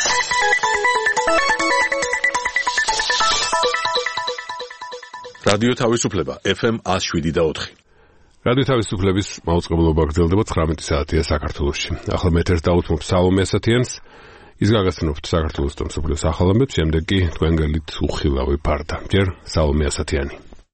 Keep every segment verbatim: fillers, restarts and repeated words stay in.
რადიო თავისუფლება ეფ ემ one oh seven და four. რადიო თავისუფლების მაუწყებლობა გრძელდება ცხრამეტი საათია საქართველოში. ახლა მეთერს დაუთმობ სალომე ასათიანს. ის გაგაცნობთ საქართველოს და მსოფლიოს ახალ ამბებს, შემდეგ კი თქვენ გელით უხილავი ფარდა. ჯერ სალომე ასათიანი.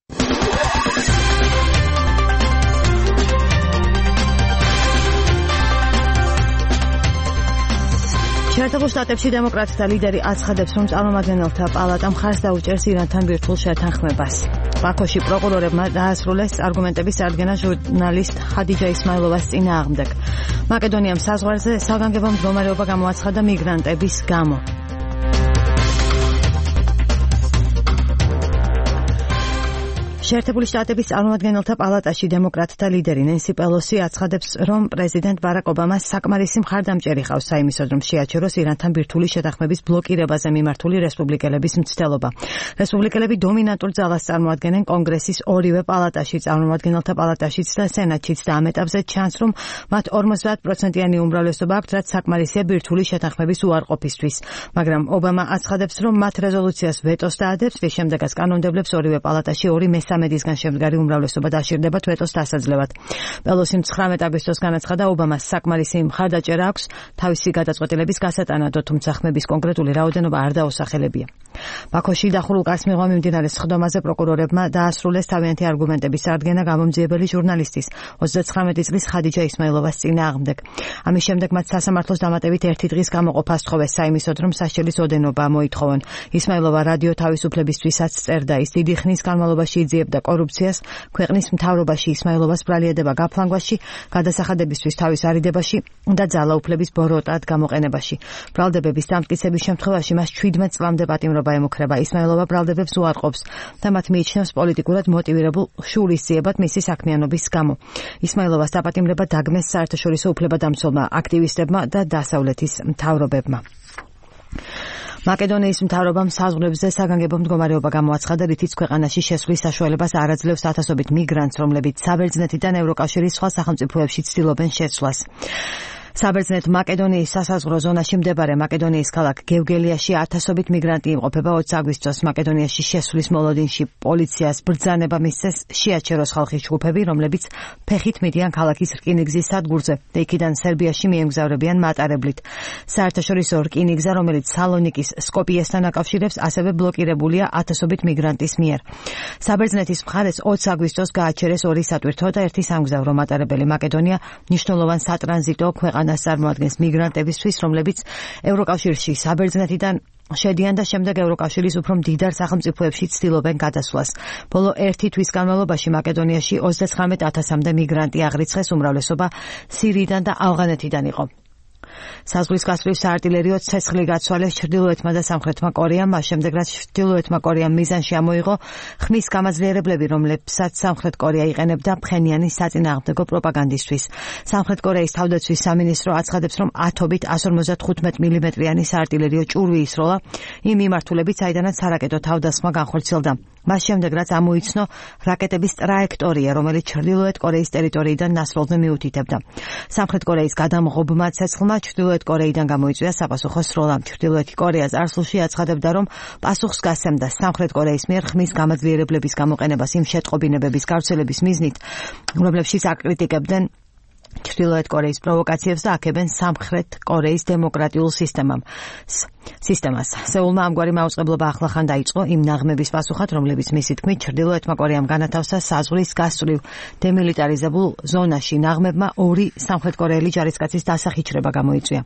შეერთებულ შტატებში დემოკრატთა ლიდერი აცხადებს, რომ წარმომადგენელთა პალატა მხარს დაუჭერს ირანთან ბირთვულ შეთანხმებას. ბაქოში პროკურორებმა დაასრულეს არგუმენტების წარდგენა ჟურნალისტ ხადიჯა ისმაილოვას წინააღმდეგ. მაკედონიამ საზღვარზე საგანგებო მდგომარეობა გამოაცხადა მიგრანტების გამო. შეერთებული შტატების წარმომადგენელთა პალატაში დემოკრატთა ლიდერი ნენსი პელოსი აცხადებს, რომ პრეზიდენტ ბარაკ ობამას საკმარისი მხარდამჭერი ყავს საიმისოდ, რომ შეაჩეროს ირანთან ბირთვული შეთანხმების ბლოკირებაზე მიმართული რესპუბლიკელების მცდელობა. რესპუბლიკელები დომინანტურ ძალას წარმოადგენენ კონგრესის ორივე პალატაში, წარმომადგენელთა პალატაშიც და სენატშიც და ამ ეტაპზე ჩანს, რომ მათ ორმოცდაათ პროცენტიანი უმრავლესობა აქვთ, რაც საკმარისია ბირთვული შეთანხმების უარყოფისთვის. მაგრამ ობამა აცხადებს, რომ მათ რეზოლუციას ვეტოს დაადებს, რის შემდეგაც კანონმდებლებს ორივე პალატაში ორი მესამედისგან შემდგარი უმრავლესობა დაშირდებათ ვეტოს დასაძლევად. პელოსიმ ცხრამეტ აგვისტოს განაცხადა, ობამას საკმარისი მხარდაჭერა აქვს თავისი გადაწყვეტილების გასატანადო, თუმცა ხმების კონკრეტული რაოდენობა არ დაუსახელებია. ბაქოში დახურულ კაც მიღმა მიმდინარე სხდომაზე პროკურორებმა დაასრულეს თავიანთი არგუმენტების წარდგენა გამომძიებელი ჟურნალისტის ოცდაცხრამეტი წლის ხადიჯა ისმაილოვას წინააღმდეგ. ამის შემდეგ მათ სასამართლოს დამატებით ერთი დღის გამოყოფა სთხოვეს საიმისოდ, რომ სასჯელის ოდენობა მოითხოვონ. ისმაილოვა რადიო თავისუფლებისთვისაც წერდა, ის დიდი ხნის განმავლობაში იძიებდა კორუფციას, ქვეყნის მთავრობაში ისმაილოვას ბრალიადება გაფლანგვაში, გადასახადებისთვის თავის არიდებაში და ძალაუფლების ბოროტად გამოყენებაში. ბრალდებების დამტკიცების შემთხვევაში მას შვიდმეტ წლამდე პატიმრობა ემუქრება. ისმაილოვა ბრალდებებს უარყოფს და მათ მიიჩნევს პოლიტიკურად მოტივირებულ შურისძიებად მისი საქმიანობის გამო. ისმაილოვას დაპატიმრება დაგმეს საერთაშორისო უფლებადამცველმა აქტივისტებმა და დასავლეთის მთავრობებმა. მაკედონიის მთავრობამ საზღვრებზე საგანგებო მდგომარეობა გამოაცხადა, რითიც ქვეყანაში შესვლის საშუალებას არ აძლევს ათასობით მიგრანტს, რომლებიც საბერძნეთიდან ევროკავშირის სხვა სახელმწიფოებში ცდილობენ შეცვლას. საბერძნეთ მაკედონიის სასაზღვრო ზონაში მდებარე მაკედონიის ქალაქ გევგელიაში ათასობით მიგრანტი იმყოფება. ოცი აგვისტოს მაკედონიაში შესვლის მოლოდინში პოლიციას ბრძანება მისცეს შეაჩეროს ხალხის ჯგუფები, რომლებიც ფეხით მიდიან ქალაქის რკინიგზის სადგურზე და იქიდან სერბიაში მიემგზავრებიან მატარებლით. საერთაშორისო რკინიგზა, რომელიც სალონიკის სკოპიესთან აკავშირებს, ასევე ბლოკირებულია ათასობით მიგრანტის მიერ. საბერძნეთის მხარეს ოცი აგვისტოს გააჩერეს ორი სატვირთო და ერთი სამგზავრო მატარებელი. მაკედონია მნიშვნელოვან სატრანზიტო ქვეყანას წარმოადგენს მიგრანტებისთვის, რომლებიც ევროკავშირში საბერძნეთიდან შედიან და შემდეგ ევროკავშირის უფრო მდიდარ სახელმწიფოებში ცდილობენ გადასვლას. ბოლო ერთი თვის განმავლობაში მაკედონიაში ოცდაცხრამეტ ათასამდე მიგრანტი აღრიცხეს, უმრავლესობა სირიიდან და ავღანეთიდან იყო. საზღვრის გასწვრივ საარტილერიო ცეცხლი გაცვალეს ჩრდილოეთმა და სამხრეთმა კორეამ, მას შემდეგ რაც ჩრდილოეთმა კორეამ მიზანში ამოიღო ხმის გამაძლიერებლები, რომლებსაც სამხრეთ კორეა იყენებდა ფხენიანის საწინააღმდეგო პროპაგანდისთვის. სამხრეთ კორეის თავდაცვის სამინისტრო აცხადებს, რომ ათობით one hundred fifty მილიმეტრიანი საარტილერიო ჭურვი ისროლა იმ მიმართულებით, საიდანაც სარაკეტო თავდასხმა განხორციელდა. მას შემდეგ რაც ამოიცნო რაკეტების ტრაექტორია, რომელიც ჩრდილოეთ კორეის ტერიტორიიდან ნასროლზე მიუთითებდა. სამხრეთ კორეის გადამღობმა ცეცხლმა ჩრდილოეთ კორეიდან გამოიწვია საპასუხო სროლა. ჩრდილოეთი კორეა წარსულში აცხადებდა, რომ პასუხს გასცემდა სამხრეთ კორეის მიერ ხმის გამაძლიერებლების გამოყენებას იმ შეტყობინებების გავრცელების მიზნით, რომლებშიც აკრიტიკებდნენ ჩრდილოეთ კორეის პროვოკაციებს და აქებენ სამხრეთ კორეის დემოკრატიულ სისტემამ. სისტემას. სეულმა ამგვარი მაუწყებლობა ახლახან დაიწყო იმ ნაღმების პასუხად, რომლებიც მისი თქმით ჩრდილოეთმა კორეამ განათავსა საზღვრის გასწვრივ დემილიტარიზებულ ზონაში. ნაღმებმა ორი სამხრეთკორეელი ჯარისკაცის დასახიჩრება გამოიწვია.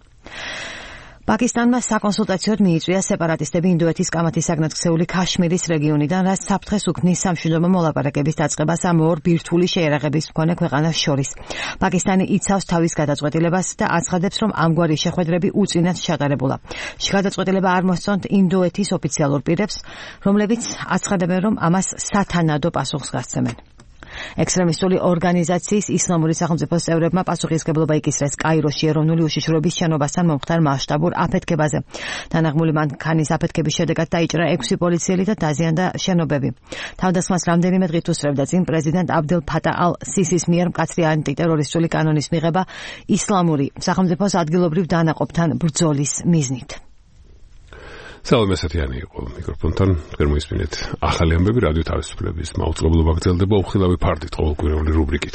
პაკისტანმა საკონსულტაციოდ მიიწვია სეპარატისტები ინდოეთის კამათის საგნათქცეული ქაშმირის რეგიონიდან, რაც საფრთხეს უქმნის სამშვიდობო მოლაპარაკების დაწყებას ამ ორ ბირთვული შეერაღების მქონე ქვეყანას შორის. პაკისტანი იცავს თავის გადაწყვეტილებას და აცხადებს, რომ ამგვარი შეხვედრები უწინათ ჩატარებულა. გადაწყვეტილება არ მოსწონთ ინდოეთის ოფიციალურ პირებს, რომლებიც აცხადებენ, რომ ამას სათანადო პასუხს გასცემენ. ექსტრემისტული ორგანიზაციის ისლამური სახელმწიფოს წევრებმა პასუხისმგებლობა იკისრეს კაიროში ეროვნული უშიშროების შენობასთან მომხდარ მასშტაბურ აფეთქებაზე. დანაღმული მანქანის აფეთქების შედეგად დაიჭრა ექვსი პოლიციელი და დაზიანდა შენობები. თავდასხმას რამდენიმე დღით უსწრებდა წინ პრეზიდენტ აბდელ ფატა ალ-სისის მიერ მკაცრი ანტიტერორისტული კანონის მიღება ისლამური სახელმწიფოს ადგილობრივ დანაყოფთან ბრძოლის მიზნით. სალომე ასათიანი იყო მიკროფონთან. თქვენ მოისმინეთ ახალი ამბები რადიო თავისუფლების მაუწყებლობა გრძელდება უხილავი ფარდით ყოველკვირეული რუბრიკით.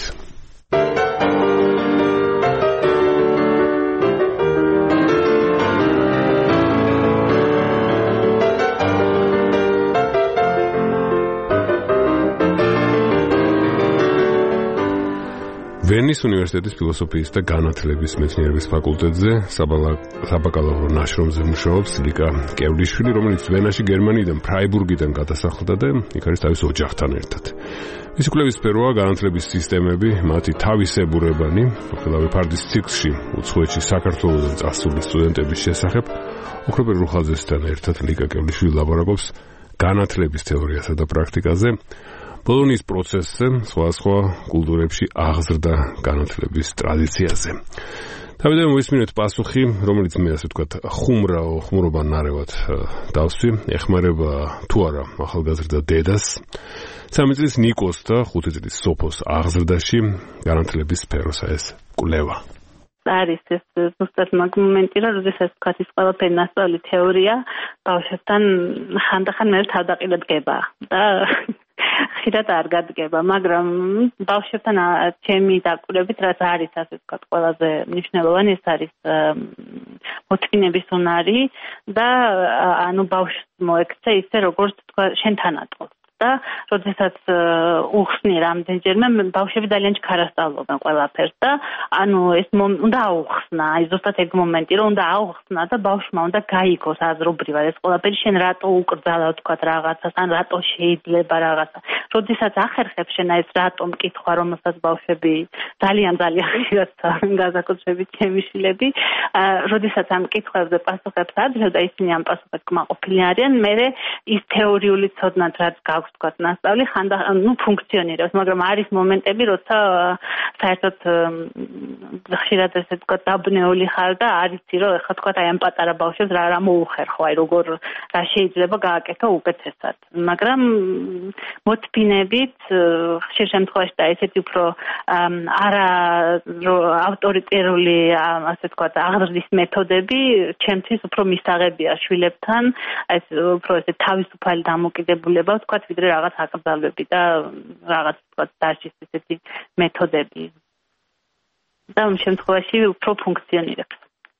ვენის უნივერსიტეტის ფილოსოფიის და განათლების მეცნიერების ფაკულტეტზე საბაკალავრო ნაშრომზე მუშაობს ლიკა კევლიშვილი, რომელიც ვენაში გერმანიიდან ფრაიბურგიდან გადასახლდა და იქ არის თავის ოჯახთან ერთად. მისი კვლევის სფეროა განათლების სისტემები, მათი თავისებურებანი, უხილავი ფარდის ციკლში უცხოეთში საქართველოსთან წასული სტუდენტების შესახებ. ოქროპერ რუხაძესთან ერთად ლიკა კევლიშვილი ლაბორატორობს განათლების თეორიასა და პრაქტიკაზე. ბოლონის პროცესზე, სხვადასხვა კულტურებში აღზრდა განათლების ტრადიციაზე. თავიდან მოისმინეთ პასუხი, რომელიც მე ასე ვთქვათ, ხუმრაო, ხუმრობან ნარევად დავსვი, ეხმარება თუ არა ახალგაზრდა დედას. სამი წლის ნიკოს და ხუთი წლის სოფოს აღზრდაში განათლების სფეროსა ეს კვლევა. არის ეს ზუსტად მაგ მომენტი, რომ როდესაც თქვათ ის ყველაფერი ნასწავლი თეორია, ბავშვებთან ხანდახან მე თავდაყირად დგება და ხშირად არ გადგება, მაგრამ ბავშვებთან ჩემი დაკვირვებით, რაც არის ასე ვთქვათ, ყველაზე მნიშვნელოვანი, ეს არის მოთმინების უნარი და ანუ ბავშვს მოექცე ისე, როგორც თქვა, შენთან ატყობს. და როდესაც უხსნი რამდენჯერმე ბავშვები ძალიან ჩქარასწავლობენ ყველაფერს და ანუ ეს უნდა აუხსნა, აი ზუსტად ეგ მომენტი, რომ უნდა აუხსნა და ბავშვმა უნდა გაიგოს აზრობრივად ეს ყველაფერი შენ რატო უკრძალა თქვა რაღაცას, ან რატო შეიძლება რაღაცა. როდესაც ახერხებს შენ ეს რატომ კითხვა, რომელსაც ბავშვები ძალიან ძალიან ხშირად გაზაკოცებით ჩემი შვილები, როდესაც ამ კითხვებზე პასუხებს აძლევ და ისინი ამ პასუხებს კმაყოფილნი არიან, მე ის თეორიული ცოდნად რაც გაქვს ვთქვათ, ნასწავლი ხანდახან ნუ ფუნქციონირებს, მაგრამ არის მომენტები, როცა საერთოდ ხშირად ესე ვთქვათ, დაბნეული ხარ და არ იცი, რომ ეხლა ვთქვათ, აი ამ პატარა ბავშვებს რა რა მოუხერხო, აი როგორ რა შეიძლება გააკეთო უკეთესად. მაგრამ მოთმინებით ხშირ შემთხვევაში და ესეთი უფრო არა ავტორიტარული, ასე ვთქვათ, აღზრდის მეთოდები ჩემთვის უფრო მისაღებია შვილებთან, აი ეს უფრო ესე თავისუფალი დამოკიდებულება ვთქვათ, ვიდრე რაღაც აკრძალვები და რაღაც ვთქვათ დაშის ესეთი მეთოდები. და ამ შემთხვევაში უფრო ფუნქციონირებს.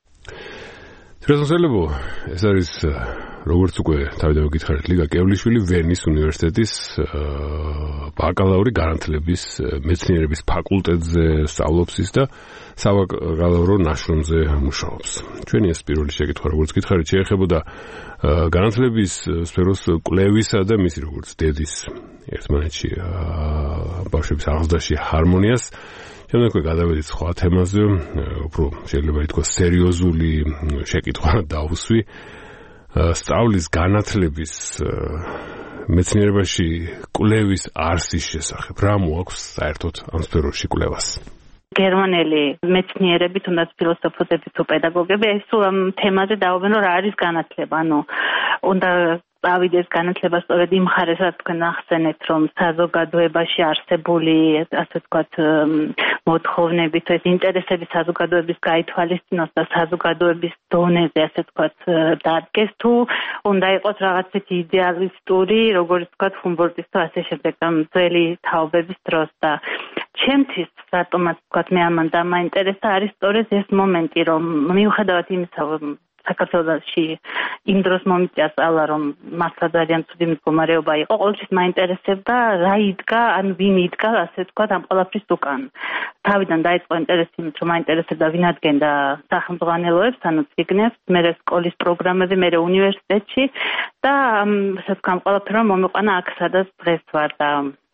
შესაძლებო, ეს არის როგორც უკვე თავიდან გითხარით, ლიკა კევლიშვილი ვენის უნივერსიტეტის ბაკალავრი განათლების მეცნიერების ფაკულტეტზე სწავლობს ის და საბაკალავრო ნაშრომზე მუშაობს. ჩვენი ეს პირველი შეკითხვა, როგორც გითხარით, შეეხებოდა განათლების სფეროს კვლევისა და მისი როგორც დედის ერთმანეთში ბავშვების აღზრდაში ჰარმონიას. შემდეგ გადავედით სხვა თემაზე, უფრო შეიძლება ითქვას სერიოზული შეკითხვა დავუსვი. სწავლის განათლების მეცნიერებაში კვლევის არსის შესახებ. რა მოაქვს საერთოდ ამ სფეროში კვლევას? გერმანელი მეცნიერები, თუნდაც ფილოსოფოსები თუ პედაგოგები, ეს სულ ამ თემაზე დაობენ, რომ რა არის განათლება. ანუ უნდა წავიდეს განათლება სწორედ იმ მხარესაც თქვენ ახსენეთ, რომ საზოგადოებაში არსებული, ასე ვთქვათ, მოთხოვნები, თუ ეს ინტერესები საზოგადოების გაითვალისწინოს და საზოგადოების დონეზე, ასე ვთქვათ, დადგეს, თუ უნდა იყოს რაღაცეთი იდეალისტური, როგორც ვთქვათ, ჰუმბოლდტის თუ ასე შემდეგ, ძველი თაობების დროს და ჩემთვის რატომაც ვთქვათ, მე ამან დამაინტერესა არის სწორედ ეს მომენტი, რომ მიუხედავად იმისა, საქართველოში იმ დროს მომიწია სწავლა, რომ მასლა ძალიან ცუდი მდგომარეობა იყო, ყოველთვის მაინტერესებდა რა იდგა, ან ვინ იდგა, ასე ვთქვათ, ამ ყველაფრის უკან. თავიდან დაიწყო ინტერესი იმით, რომ მაინტერესებდა ვინ ადგენდა სახელმძღვანელოებს, ანუ ციგნებს, მერე სკოლის პროგრამები, მერე უნივერსიტეტში და ასე ვთქვათ, ამ ყველაფერმა მომიყვანა აქ, სადაც დღეს ვარ და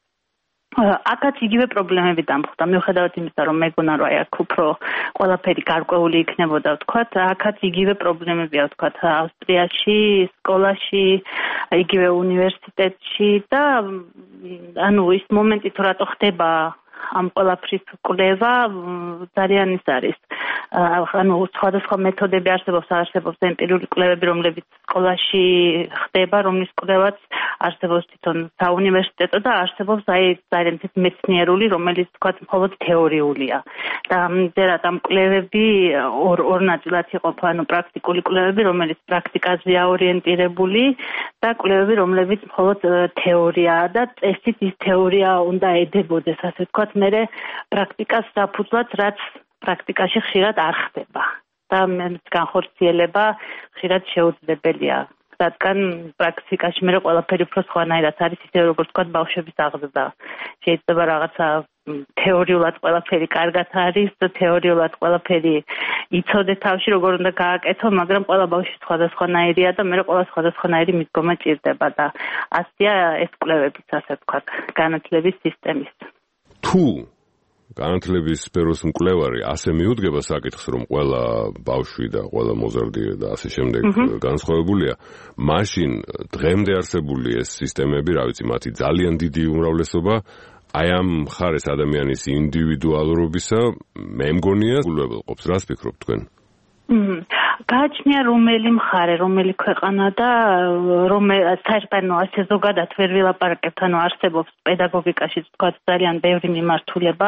აქაც იგივე პრობლემები დამხვდა, მიუხედავად იმისა, რომ მეგონა რომ აი აქ უფრო ყველაფერი გარკვეული იქნებოდა, ვთქვათ, აქაც იგივე პრობლემებია, ვთქვათ, ავსტრიაში, სკოლაში, იგივე უნივერსიტეტში და ანუ ის მომენტი თუ რატო ხდება ამ ყველაფრის კვლევა ძალიან ის არის. ანუ სხვადასხვა მეთოდები არსებობს, არსებობს ემპირიული კვლევები, რომლებიც სკოლაში ხდება, რომლის კვლევაც არსებობს თვითონ საუნივერსიტეტო და არსებობს აი ძალიან მეცნიერული, რომელიც თქვა მხოლოდ თეორიულია. და ამჯერად ამ კვლევები ორ ორ ნაწილად იყოფა, ანუ პრაქტიკული კვლევები, რომელიც პრაქტიკაზეა ორიენტირებული და კვლევები, რომლებიც მხოლოდ თეორიაა და წესით ის თეორია უნდა ედებოდეს, ასე ვთქვათ, მერე პრაქტიკას საფუძვლად, რაც პრაქტიკაში ხშირად არ ხდება და განხორციელება ხშირად შეუძლებელია. რადგან პრაქტიკაში მე ყველაფერი უფრო სხვანაირად არის, ისე როგორც ვთქვათ, ბავშვების აღზრდა. შეიძლება რაღაცა თეორიულად ყველაფერი კარგად არის, თეორიულად ყველაფერი იცოდე თავში, როგორ უნდა გააკეთო, მაგრამ ყველა ბავშვი სხვადასხვანაირია და მე ყველა სხვადასხვანაირი მიდგომა ჭირდება და ასეა ეს კვლევებიც, ასე ვთქვათ, განათლების სისტემის. თუ განათლების სფეროს მკვლევარი ასე მიუდგება საკითხს, რომ ყველა ბავშვი და ყველა მოზარდი და ასე შემდეგ განსხვავებულია, მაშინ დღემდე არსებული ეს სისტემები, რა ვიცი, მათი ძალიან დიდი უმრავლესობა აი ამ მხარეს ადამიანის ინდივიდუალურობისა, მე მგონია, ულებელყოფს. რას ფიქრობთ თქვენ? გააჩნია რომელი მხარე, რომელი ქვეყანა და საერთოდ ასე ზოგადად ვერ ვილაპარაკებთ, ანუ არსებობს პედაგოგიკაში თქვათ ძალიან ბევრი მიმართულება,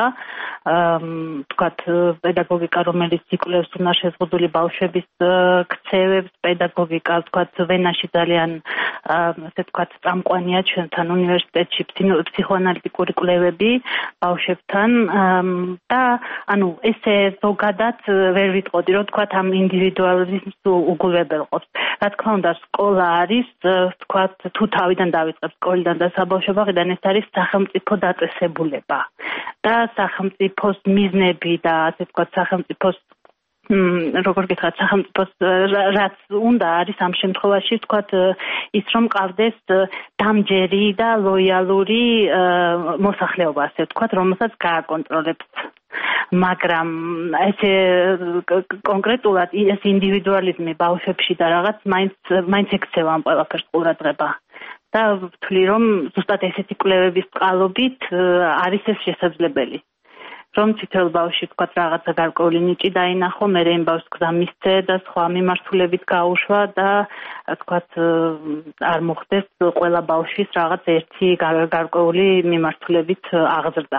თქვათ პედაგოგიკა, რომელიც იკვლევს უნარშეზღუდული ბავშვების ქცევებს, პედაგოგიკა, თქვათ ვენაში ძალიან ასე ვთქვათ წამყვანია ჩვენთან უნივერსიტეტში ფსიქოანალიტიკური კვლევები ბავშვებთან და ანუ ესე ზოგადად ვერ ვიტყოდი, რომ თქვათ ამ ინდივიდუალიზმს უგულებელყოფს. რა თქმა უნდა, სკოლა არის, ვთქვათ, თუ თავიდან დავიწყებ სკოლიდან და საბავშვო ბაღიდან, ეს არის სახელმწიფო დაწესებულება. და სახელმწიფოს მიზნები და ასე ვთქვათ, სახელმწიფოს როგორ გითხრათ, სახელმწიფოს რაც უნდა არის ამ შემთხვევაში, ვთქვათ, ის რომ ყავდეს დამჯერი და ლოიალური მოსახლეობა, ასე ვთქვათ, რომელსაც გააკონტროლებს. მაგრამ ესე კონკრეტულად ეს ინდივიდუალიზმი ბავშვებში და რაღაც მაინც მაინც ექცევა ამ ყველაფერს ყურადღება. და ვთვლი, რომ ზუსტად ესეთი კვლევების წყალობით არის ეს შესაძლებელი. რომ თითოეულ ბავშვი თქვათ რაღაცა გარკვეული ნიჭი დაინახო, მერე იმ ბავშვს გზა მისცე და სხვა მიმართულებით გაუშვა და თქვათ არ მოხდეს ყველა ბავშვის რაღაც ერთი გარკვეული მიმართულებით აღზრდა.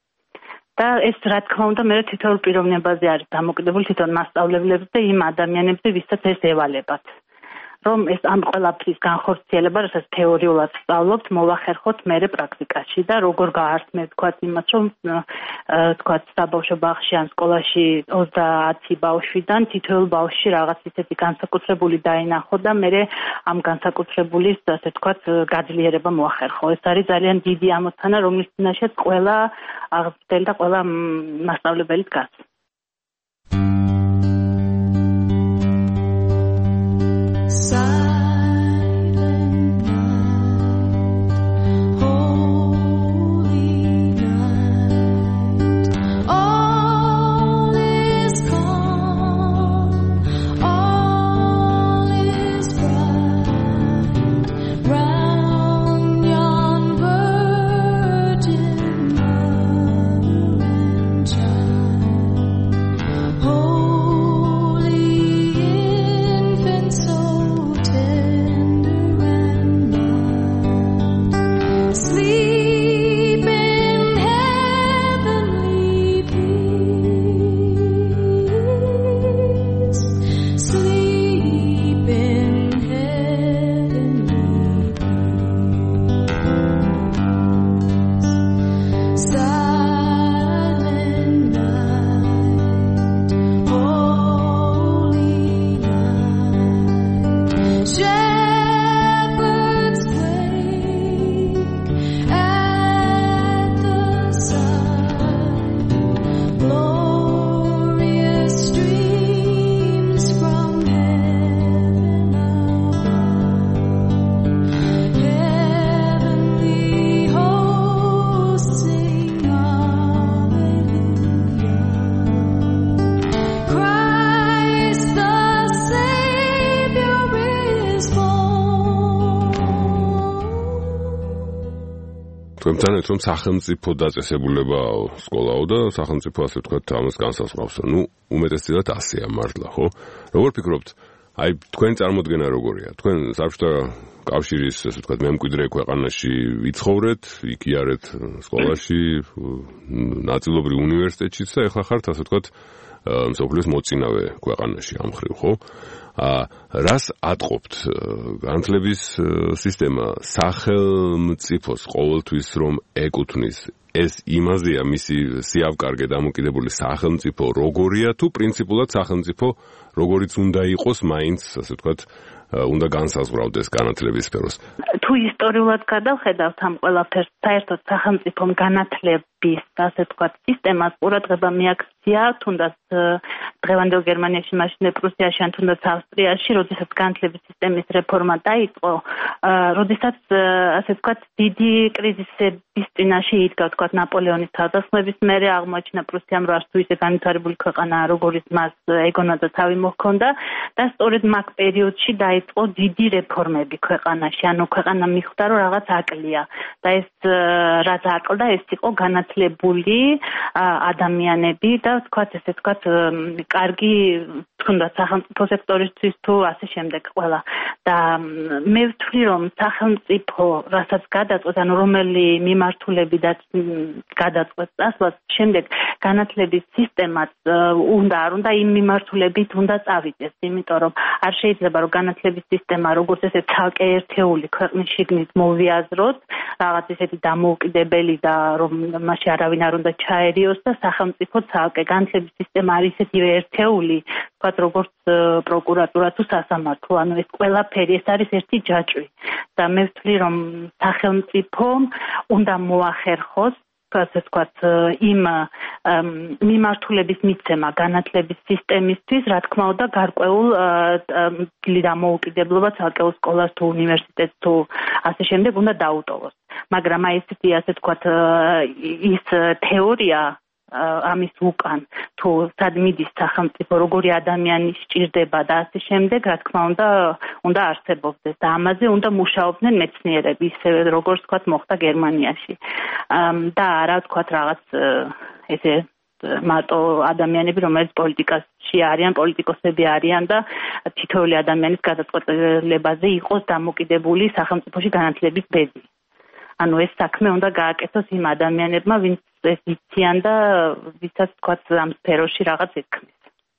და ეს რა თქმა უნდა მე თითოეულ პიროვნებაზე არის დამოკიდებული, თვითონ მასწავლებლებზე და იმ ადამიანებზე, ვისაც ეს ევალებათ. რომ ეს ამ ყველაფრის განხორციელება, რასაც თეორიულად სწავლობთ, მოვახერხოთ მერე პრაქტიკაში და როგორ გაართმევთ თქვათ იმას, რომ თქვათ საბავშვო ბაღში ან სკოლაში ოცდაათი ბავშვიდან თითოეულ ბავშვში რაღაც ისეთი განსაკუთრებული დაინახო და მერე ამ განსაკუთრებულის, ასე თქვათ, გაძლიერება მოახერხო. ეს არის ძალიან დიდი ამოცანა, რომლის წინაშეც ყველა აღზრდელი და ყველა მასწავლებელი დგას. Christ the Savior is born. თქვენ რომ სახელმწიფო დაწესებულებაა სკოლაო და სახელმწიფო ასე ვთქვათ ამას განსაზღვრავს. ნუ უმეტესწილად ასეა მართლა, ხო? როგორ ფიქრობთ, აი თქვენ წარმოდგენა როგორია? თქვენ საბჭოთა კავშირის ასე ვთქვათ მემკვიდრე ქვეყანაში ვიცხოვრეთ, იქ იარეთ სკოლაში, ნაწილობრივ უნივერსიტეტშიც და ეხლა ხართ ასე ვთქვათ მსოფლიოს მოწინავე ქვეყანაში ამ მხრივ, ხო? აა რას ატყობთ განათლების სისტემა სახელმწიფოს ყოველთვის რომ ეკუთვნის ეს იმაზეა მისი სიავკარგე დამოკიდებული სახელმწიფო როგორია თუ პრინციპულად სახელმწიფო როგორიც უნდა იყოს მაინც ასე ვთქვათ უნდა განსაზღვრავდეს განათლების სფეროს. თუ ისტორიულად გადავხედავთ ამ ყველაფერს, საერთოდ სახელმწიფომ განათლების ასე ვთქვათ სისტემას ყურადღება მიაქცია, თუნდაც დღევანდელ გერმანიაში, მაშინდელ პრუსიაში, ან თუნდაც ავსტრიაში, როდესაც განათლების სისტემის რეფორმა დაიწყო, როდესაც ასე ვთქვათ დიდი კრიზისების წინაშე იდგა, ვთქვათ ნაპოლეონის თავდასხმების მერე აღმოაჩინა პრუსიამ რომ არც თუ ისე განვითარებული ქვეყანაა, როგორიც მას ეგონა და თავი მოჰქონდა და სწორედ მაგ პერიოდში დაიწყო დიდი რეფორმები ქვეყანაში, ანუ ქვეყანა მიხვდა რომ რაღაც აკლია და ეს რაც აკლდა ეს იყო განათლებული ადამიანები და ვთქვათ ესე ვთქვათ კარგი თუნდაც სახელმწიფო სექტორისთვის თუ ასე შემდეგ ყველა და მე ვთვლი რომ სახელმწიფო რასაც გადაწყვეტ ანუ რომელი მიმართულებიდაც გადაწყვეტ წასვლას შემდეგ განათლების სისტემაც უნდა არ უნდა იმ მიმართულებით უნდა წავიდეს იმიტომ რომ არ შეიძლება რომ განათლების სისტემა როგორც ესე ცალკე ერთეული ქვეყნის შიგნით მოვიაზროთ რაღაც ისეთი დამოუკიდებელი და რომ მასში არავინ არ უნდა ჩაერიოს და სახელმწიფო ცალკე განათლების სისტემა არის ისეთი ერთეული თქვათ როგორც პროკურატურა თუ სასამართლო ანუ ეს ყველაფერი ეს არის ერთი ჯაჭვი და მე ვთვლი რომ სახელმწიფომ უნდა მოახერხოს ასე ვთქვათ იმ მიმართულების მიცემა განათლების სისტემისთვის რა თქმა უნდა გარკვეულ ძლი დამოუკიდებლობა ცალკეულ სკოლას თუ უნივერსიტეტს თუ ასე შემდეგ უნდა დაუტოვოს მაგრამ აი ესეთი ასე ვთქვათ ის თეორია ამის უკან თუ სად მიდის სახელმწიფო როგორი ადამიანი სჭირდება და ასე შემდეგ რა თქმა უნდა უნდა არსებობდეს და ამაზე უნდა მუშაობდნენ მეცნიერები ისე როგორც ვთქვათ მოხდა გერმანიაში და არა ვთქვათ რაღაც ესე მარტო ადამიანები რომელიც პოლიტიკაში არიან პოლიტიკოსები არიან და თითოეული ადამიანის გადაწყვეტილებაზე იყოს დამოკიდებული სახელმწიფოში განათლების ბედი ანუ ეს საქმე უნდა გააკეთოს იმ ადამიანებმა, ვინც ეს იციან და ვისაც თქვათ ამ სფეროში რაღაც ეთქმის.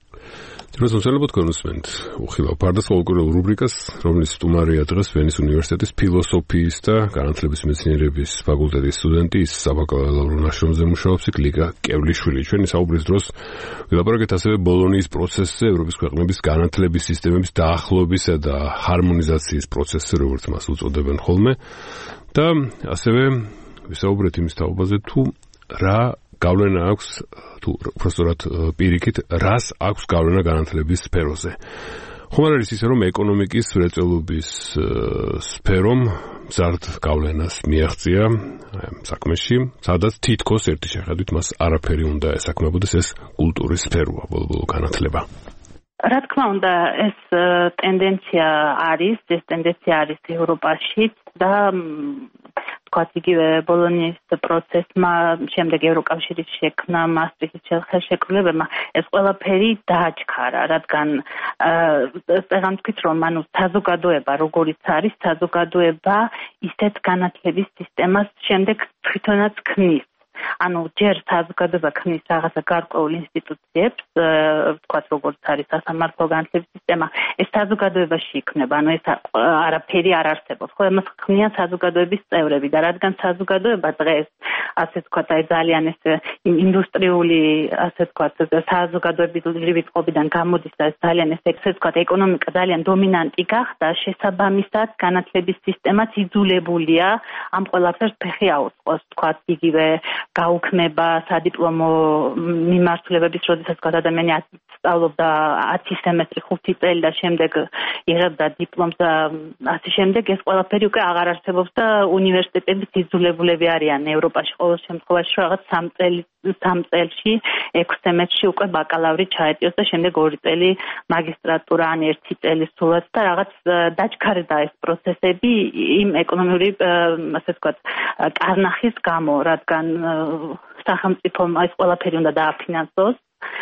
Დროს უცებობთ თქვენ usment უხილავ ფარდასხოლკურულ რუბრიკას, რომლის სტუმარია დღეს ვენის უნივერსიტეტის ფილოსოფიის და განათლების მეცნიერების ფაკულტეტის სტუდენტი, ის საბაკალავრო ნაშრომზე მუშაობს ლიკა კევლიშვილი. ჩვენი საუბრის დროს ვილაპარაკეთ ასევე ბოლონიის პროცესზე, ევროპის ქვეყნების განათლების სისტემების დაახლოებისა და ჰარმონიზაციის პროცესზე, როგორც მას უწოდებენ ხოლმე. და ასევე ვისაუბრეთ იმის თაობაზე თუ რა გავლენა აქვს თუ უბრალოდ პირიქით რას აქვს გავლენა განათლების სფეროზე. ხომ არ არის ისე რომ ეკონომიკის მრეწველობის სფერომ მზარდ გავლენას მიაღწია საქმეში, სადაც თითქოს ერთი შეხედვით მას არაფერი უნდა ესაქმებოდეს ეს კულტურის სფეროა ბოლო-ბოლო განათლება. რა თქმა უნდა ეს ტენდენცია არის, ეს ტენდენცია არის ევროპაშიც და თქვათ იგივე ბოლონიის პროცესმა, შემდეგ ევროკავშირის შექმნა, მასტრიხტის ხელშეკრულებებმა ეს ყველაფერი დააჩქარა, რადგან წეგან თქვით რომ ანუ საზოგადოება როგორიც არის, საზოგადოება ისეთ განათლების სისტემას შემდეგ თვითონაც ქმნის. ანუ ჯერ საზოგადოება ქმნის რაღაცა გარკვეულ ინსტიტუციებს, ვთქვათ როგორც არის სასამართლო განათლების სისტემა, ეს საზოგადოებაში იქნება, ანუ ეს არაფერი არ არსებობს. ხო, ამას ქმნიან საზოგადოების წევრები და რადგან საზოგადოება დღეს ასე ვთქვათ, აი ძალიან ეს ინდუსტრიული, ასე ვთქვათ, საზოგადოებრივი წყობიდან გამოდის და ძალიან ეს ესე ვთქვათ, ეკონომიკა ძალიან დომინანტი გახდა, შესაბამისად განათლების სისტემაც იძულებულია ამ ყველაფერს ფეხი აუწყოს, ვთქვათ, იგივე გაუქმება სადიპლომო მიმართულებების, როდესაც ადამიანი სწავლობდა ათი სემესტრი, ხუთი წელი და შემდეგ იღებდა დიპლომს და ასე შემდეგ, ეს ყველაფერი უკვე აღარ არსებობს და უნივერსიტეტების იძულებულები არიან ევროპაში ყოველ შემთხვევაში რაღაც სამ წელი სამ წელში, ექვს სემესტრში უკვე ბაკალავრი ჩაეტიოს და შემდეგ ორი წელი მაგისტრატურა ან ერთი წელი სულაც და რაღაც დაჩქარდა ეს პროცესები იმ ეკონომიური, ასე ვთქვათ, კარნახის გამო, რადგან სახელმწიფომ ეს ყველაფერი უნდა დააფინანსოს.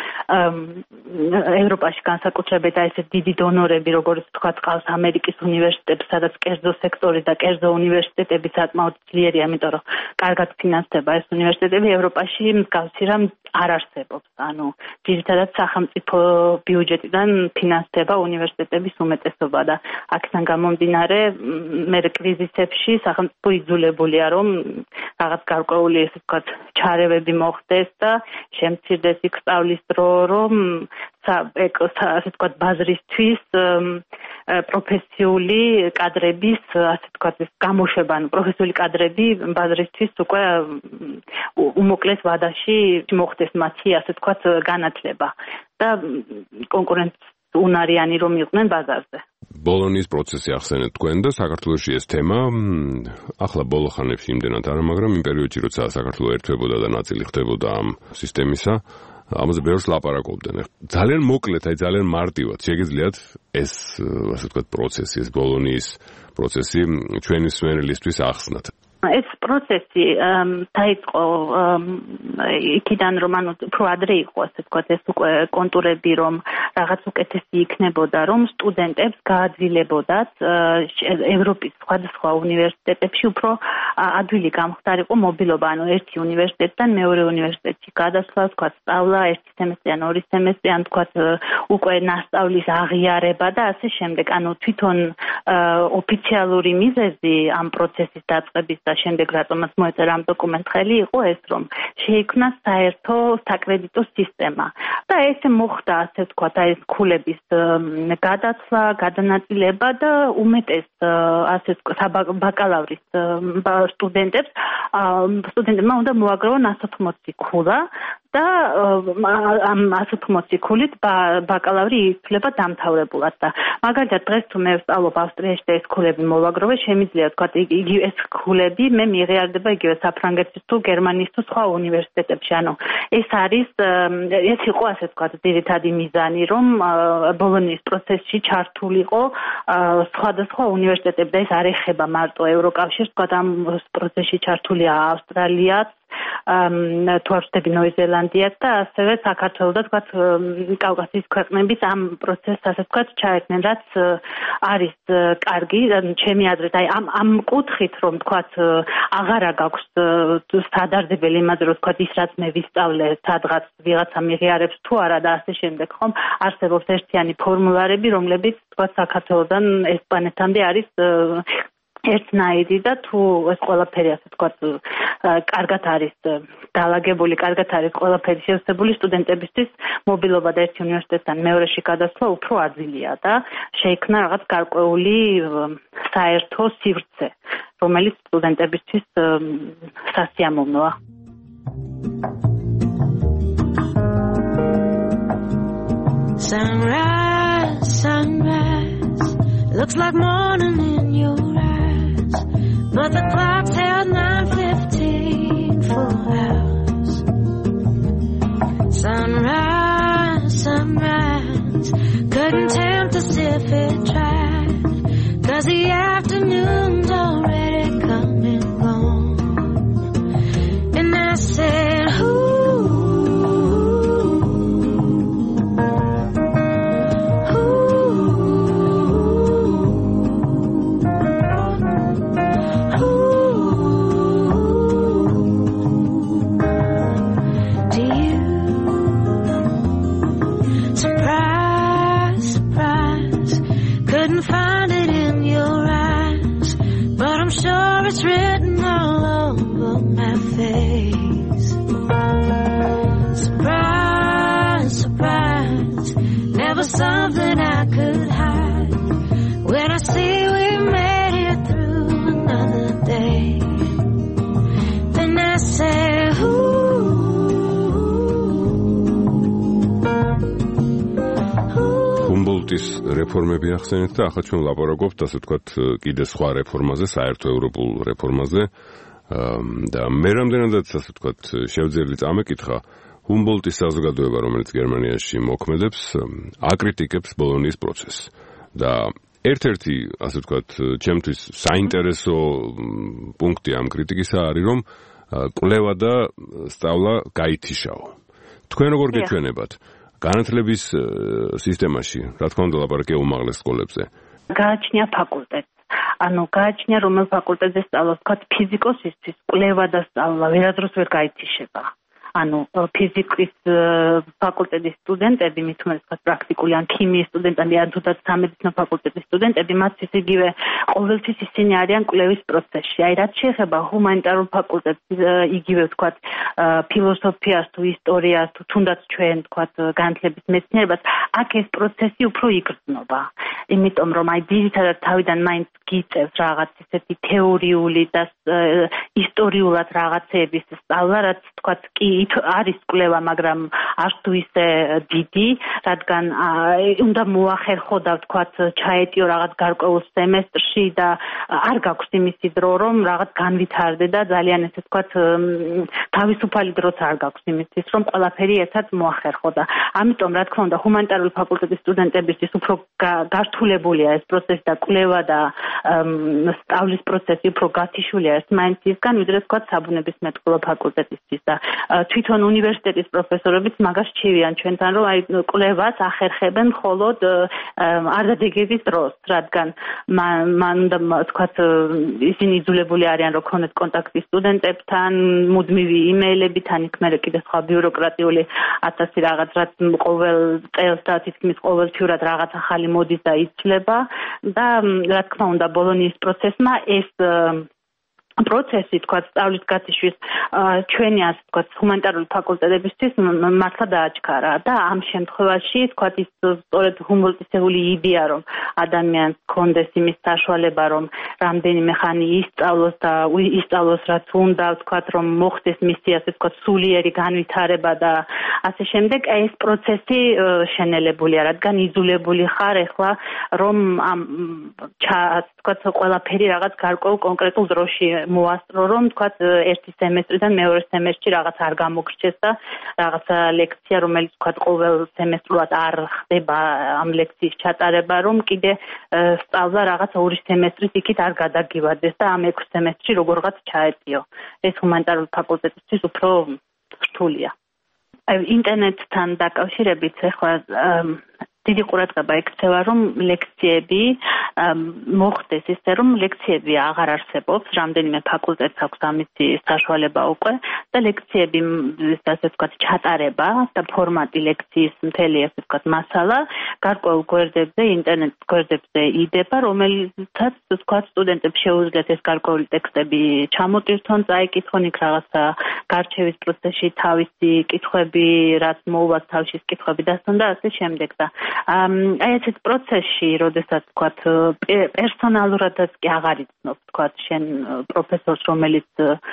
ევროპაში განსაკუთრებით ეს დიდი დონორები, როგორც თქვა, ყავს ამერიკის უნივერსიტეტები, სადაც კერძო სექტორი და კერძო უნივერსიტეტები საკმაოდ ძლიერია, იმიტომ რომ კარგად ფინანსდება ეს უნივერსიტეტები. ევროპაში მსგავსი რამ არ არსებობს. ანუ ძირითადად სახელმწიფო ბიუჯეტიდან ფინანსდება უნივერსიტეტების უმეტესობა და აქედან გამომდინარე, მე კრიზისებში სახელმწიფო იძულებულია, რომ რაღაც გარკვეული, ესე ვთქვათ, ჩარევები მოხდეს და შემცირდეს იქ სწავლის დრო, რომ ასე ვთქვათ, ბაზრისთვის პროფესიული კადრების, ასე ვთქვათ, გამოშვება, ანუ პროფესიული კადრები ბაზრისთვის უკვე უმოკლეს ვადაში მოხდეს მათი, ასე ვთქვათ, განათლება და კონკურენტუნარიანი რომ იყვნენ ბაზარზე. ბოლონიის პროცესი ახსენეთ თქვენ და საქართველოში ეს თემა ახლა ბოლო ხანებში იმდენად არა, მაგრამ იმ პერიოდში, როცა საქართველო ერთვებოდა და ნაწილი ხდებოდა ამ სისტემისა, ამაზე ბევრს ლაპარაკობდნენ. ძალიან მოკლედ, აი ძალიან მარტივად შეგიძლიათ ეს, ასე ვთქვათ, პროცესი, ეს ბოლონიის პროცესი ჩვენი მსმენელისთვის ახსნათ. ეს პროცესი დაიწყო იქიდან, რომ ანუ უფრო ადრე იყო, ასე ვთქვათ, ეს უკვე კონტურები, რომ რაღაც უკეთესი იქნებოდა, რომ სტუდენტებს გააძილებოდათ ევროპის სხვადასხვა უნივერსიტეტებში უფრო ადვილი გამხდარიყო მობილობა, ანუ ერთი უნივერსიტეტიდან მეორე უნივერსიტეტში გადასვლა, ვთქვათ, სწავლა, ერთი სემესტრი ან ორი სემესტრი, ან ვთქვათ, უკვე ნასწავლის აღიარება და ასე შემდეგ. ანუ თვითონ ოფიციალური მიზეზი ამ პროცესის დაწყების და შემდეგ რატომაც მოეწერა ამ დოკუმენტს ხელი იყო ეს, რომ შეიქმნა საერთო საკრედიტო სისტემა და ესე მოხდა, ასე ვთქვათ, აი ეს ქულების გადაცვლა, გადანაწილება და უმეტეს, ასე ვთქვათ, ბაკალავრის სტუდენტებს სტუდენტებმა უნდა მოაგროვონ ასი ოცდაოთხი ქულა და ამ ასი ოცდაოთხი ქულით ბაკალავრი ითვლება დამთავრებულად და მაგალითად დღეს თუ მე ვსწავლობ ავსტრიაში და ეს ქულები მოვაგროვე, შემიძლია ვთქვათ, იგი ეს ქულები მე მიღიარდება იგივე საფრანგეთის თუ გერმანიის თუ სხვა უნივერსიტეტებში. ანუ ეს არის, ეს იყო, ასე ვთქვათ, ძირითადი მიზანი, რომ ბოლონიის პროცესში ჩართულიყო სხვადასხვა უნივერსიტეტები და ეს არ ეხება მარტო ევროკავშირს, ვთქვათ, ამ პროცესში ჩართულია ავსტრალიაც, თუ არ ვცდები ნოუზელანდიაც და ასევე საქართველო და თქვათ კავკასიის ქვეყნების ამ პროცესს, ასე ვთქვათ, ჩაერთნენ, რაც არის კარგი, ჩემი აზრით, აი ამ ამ კუთხით, რომ თქვათ, აღარა გაქვს სადარდებელი იმაზე, რომ თქვათ, ის რაც მე ვისწავლე, სადღაც ვიღაცა მიღიარებს თუ არა და ასე შემდეგ, ხომ, არსებობს ერთიანი ფორმულარები, რომლებიც თქვათ საქართველოდან ესპანეთამდე არის ერთნაირი და თუ ეს ყველაფერი, ასე ვთქვათ, კარგად არის დალაგებული, კარგად არის ყველაფერი შევსებული, სტუდენტებისთვის მობილობა და ერთი უნივერსიტეტიდან მეორეში გადასვლა უფრო ადვილია და შეიქმნა რაღაც გარკვეული საერთო სივრცე, რომელიც სტუდენტებისთვის სასიამოვნოა. Sunrise, sunrise, looks like morning in your eyes, but the clock's held nine fifteen full hours. Sunrise, sunrise, couldn't tempt us if it tried, 'cause the afternoon's already come and gone. And I said, ooh, it's written all over my face. Surprise, surprise, never something I could hide. When I see we made it through another day, then I say, ooh. ინსტიტუტის რეფორმები ახსენეთ და ახლა ჩვენ ვლაპარაკობთ, ასე ვთქვათ, კიდე სხვა რეფორმაზე, საერთო ევროპულ რეფორმაზე. და მე რამდენადაც, ასე ვთქვათ, შევძელი წამეკითხა, ჰუმბოლტის საზოგადოება, რომელიც გერმანიაში მოქმედებს, აკრიტიკებს ბოლონიის პროცესს. და ერთ-ერთი, ასე ვთქვათ, ჩემთვის საინტერესო პუნქტი ამ კრიტიკისა არის, რომ კვლევა და სწავლა გაითიშაო. თქვენ როგორ გეჩვენებათ? განათლების სისტემაში, რა თქმა უნდა, ლაპარაკია უმაღლეს სკოლებზე. გააჩნია ფაკულტეტი. ანუ გააჩნია რომელ ფაკულტეტზე სწავლობს, თქვათ ფიზიკოსისთვის კვლევა და სწავლა ვერასდროს ვერ გაითიშება. ანუ ფიზიკის ფაკულტეტის სტუდენტები, მით უმეტეს თქვათ პრაქტიკული ან ქიმიის სტუდენტები, ან თუნდაც სამედიცინო ფაკულტეტის სტუდენტები, მათთვის იგივე ყოველთვის ისინი არიან კვლევის პროცესში. აი რაც შეეხება ჰუმანიტარულ ფაკულტეტს, იგივე თქვათ ფილოსოფიას თუ ისტორიას თუ თუნდაც ჩვენ თქვათ განათლების მეცნიერებას, აქ ეს პროცესი უფრო იგრძნობა. იმიტომ რომ აი ძირითადად თავიდან მაინც გიწევს რაღაც ისეთი თეორიული და ისტორიულად რაღაცეების სწავლა, რაც თქვათ კი არის კვლევა, მაგრამ არც თუ ისე დიდი, რადგან უნდა მოახერხო და თქვათ ჩაეტიო რაღაც გარკვეულ სემესტრში და არ გაქვს იმისი დრო, რომ რაღაც განვითარდე და ძალიან ესე თქვათ თავისუფალი დროც არ გაქვს იმისთვის, რომ ყველაფერი ერთად მოახერხო და ამიტომ რა თქმა უნდა ჰუმანიტარული ფაკულტეტის სტუდენტებისთვის უფრო გართულებულია ეს პროცესი და კვლევა და სწავლის პროცესი უფრო გათიშულია ერთმანეთისგან, ვიდრე თქვათ საბუნებისმეტყველო ფაკულტეტისთვის და თვითონ უნივერსიტეტის პროფესორებიც მაგას ჩივიან ჩვენთან, რომ აი კვლევას ახერხებენ მხოლოდ არდადეგების დროს, რადგან მან უნდა თქვათ ისინი იძულებული არიან რომ ქონდეს კონტაქტი სტუდენტებთან, მუდმივი იმეილებით, ან იქ მერე კიდე სხვა ბიუროკრატიული ათასი რაღაც, რაც ყოველ წელს და თითქმის ყოველთვიურად რაღაც ახალი მოდის და იცვლება და რა თქმა უნდა ბოლონიის პროცესმა ეს პროცესი თქვათ სწავლის გათიშვის ჩვენი ასე თქვათ ჰუმანიტარული ფაკულტეტებისთვის მართლა დააჩქარა და ამ შემთხვევაში თქვათ ის სწორედ ჰუმბოლტისეული იდეა რომ ადამიანს კონდეს იმის საშუალება რომ რამდენიმე ხანი ისწავლოს და ისწავლოს რაც უნდა თქვათ რომ მოხდეს მისი ასე თქვათ სულიერი განვითარება და ასე შემდეგ ეს პროცესი შენელებულია რადგან იძულებული ხარ ეხლა რომ ამ თქვათ ყველაფერი რაღაც გარკვეულ კონკრეტულ დროში მოასწრო რომ თქვათ ერთი სემესტრიდან მეორე სემესტრში რაღაც არ გამოგრჩეს და რაღაცა ლექცია რომელიც თქვათ ყოველ სემესტრულად არ ხდება ამ ლექციის ჩატარება რომ კიდე სწავლა რაღაც ორი სემესტრის იქით არ გადაგივარდეს და ამ ექვს სემესტრში როგორღაც ჩაეტიო ეს ჰუმანიტარული ფაკულტეტისთვის უფრო რთულია აი ინტერნეტთან დაკავშირებით ახლა დიდი ყურადღება ექცევა რომ ლექციები მოხდეს ისე რომ ლექციები აღარ არსებობს რამდენიმე ფაკულტეტს აქვს ამისი საშუალება უკვე და ლექციები ასე ვთქვათ ჩატარება და ფორმატი ლექციის მთელი ასე ვთქვათ მასალა გარკვეულ გვერდებზე ინტერნეტ გვერდებზე იდება რომელთაც ვთქვათ სტუდენტებს შეუძლიათ ეს გარკვეული ტექსტები ჩამოტირთონ წაიკითხონ იქ რაღაცა გარჩევის პროცესში თავისი კითხვები რაც მოუვათ თავში კითხვები დასწონ და ასე შემდეგ და აი ეს პროცესში, როდესაც თქვათ პერსონალურადაც კი აღარ იცნობ, თქვათ შენ პროფესორს, რომელიც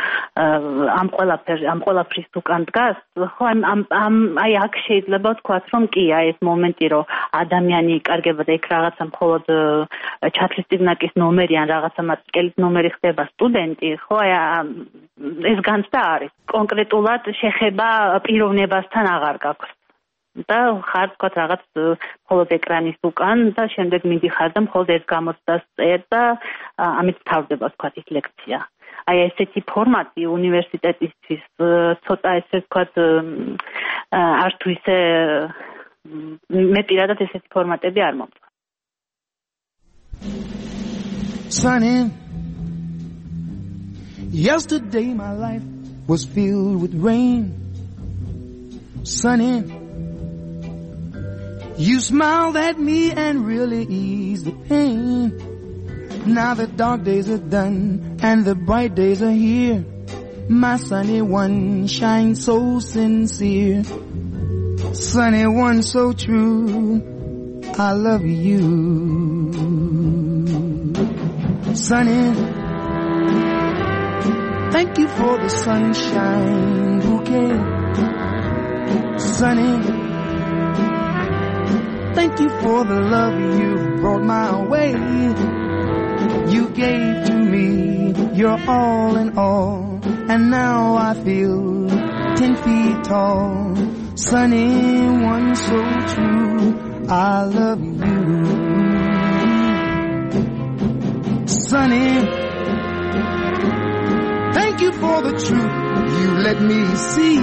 ამ ყველაფერ ამ ყველაფრის უკან დგას, ხო ამ ამ აი აქ შეიძლება თქვათ, რომ კი აი ეს მომენტი, რომ ადამიანი იკარგება და იქ რაღაცა მხოლოდ ჩათვლის წიგნაკის ნომერი ან რაღაცა მატკელის ნომერი ხდება სტუდენტი, ხო აი ეს განცდა არის. კონკრეტულად შეხება პიროვნებასთან აღარ გაქვს. და ხარ თქვათ რაღაც მხოლოდ ეკრანის უკან და შემდეგ მიდიხარ და მხოლოდ ეს გამოცდას წერ და ამით თავდება თქვათ ის ლექცია. აი ესეთი ფორმატი უნივერსიტეტისთვის ცოტა ესე თქვათ არ თუ ისე მე პირადად ესეთი ფორმატები არ მომწონს. Sunny, yesterday my life was filled with rain. Sunny, you smiled at me and really eased the pain. Now the dark days are done and the bright days are here. My sunny one shines so sincere. Sunny one so true. I love you. Sunny, thank you for the sunshine bouquet. Sunny, Thank you for the love you brought my way. You gave to me your all in all, and now I feel ten feet tall. Sunny one so true, I love you. Sunny, thank you for the truth you let me see.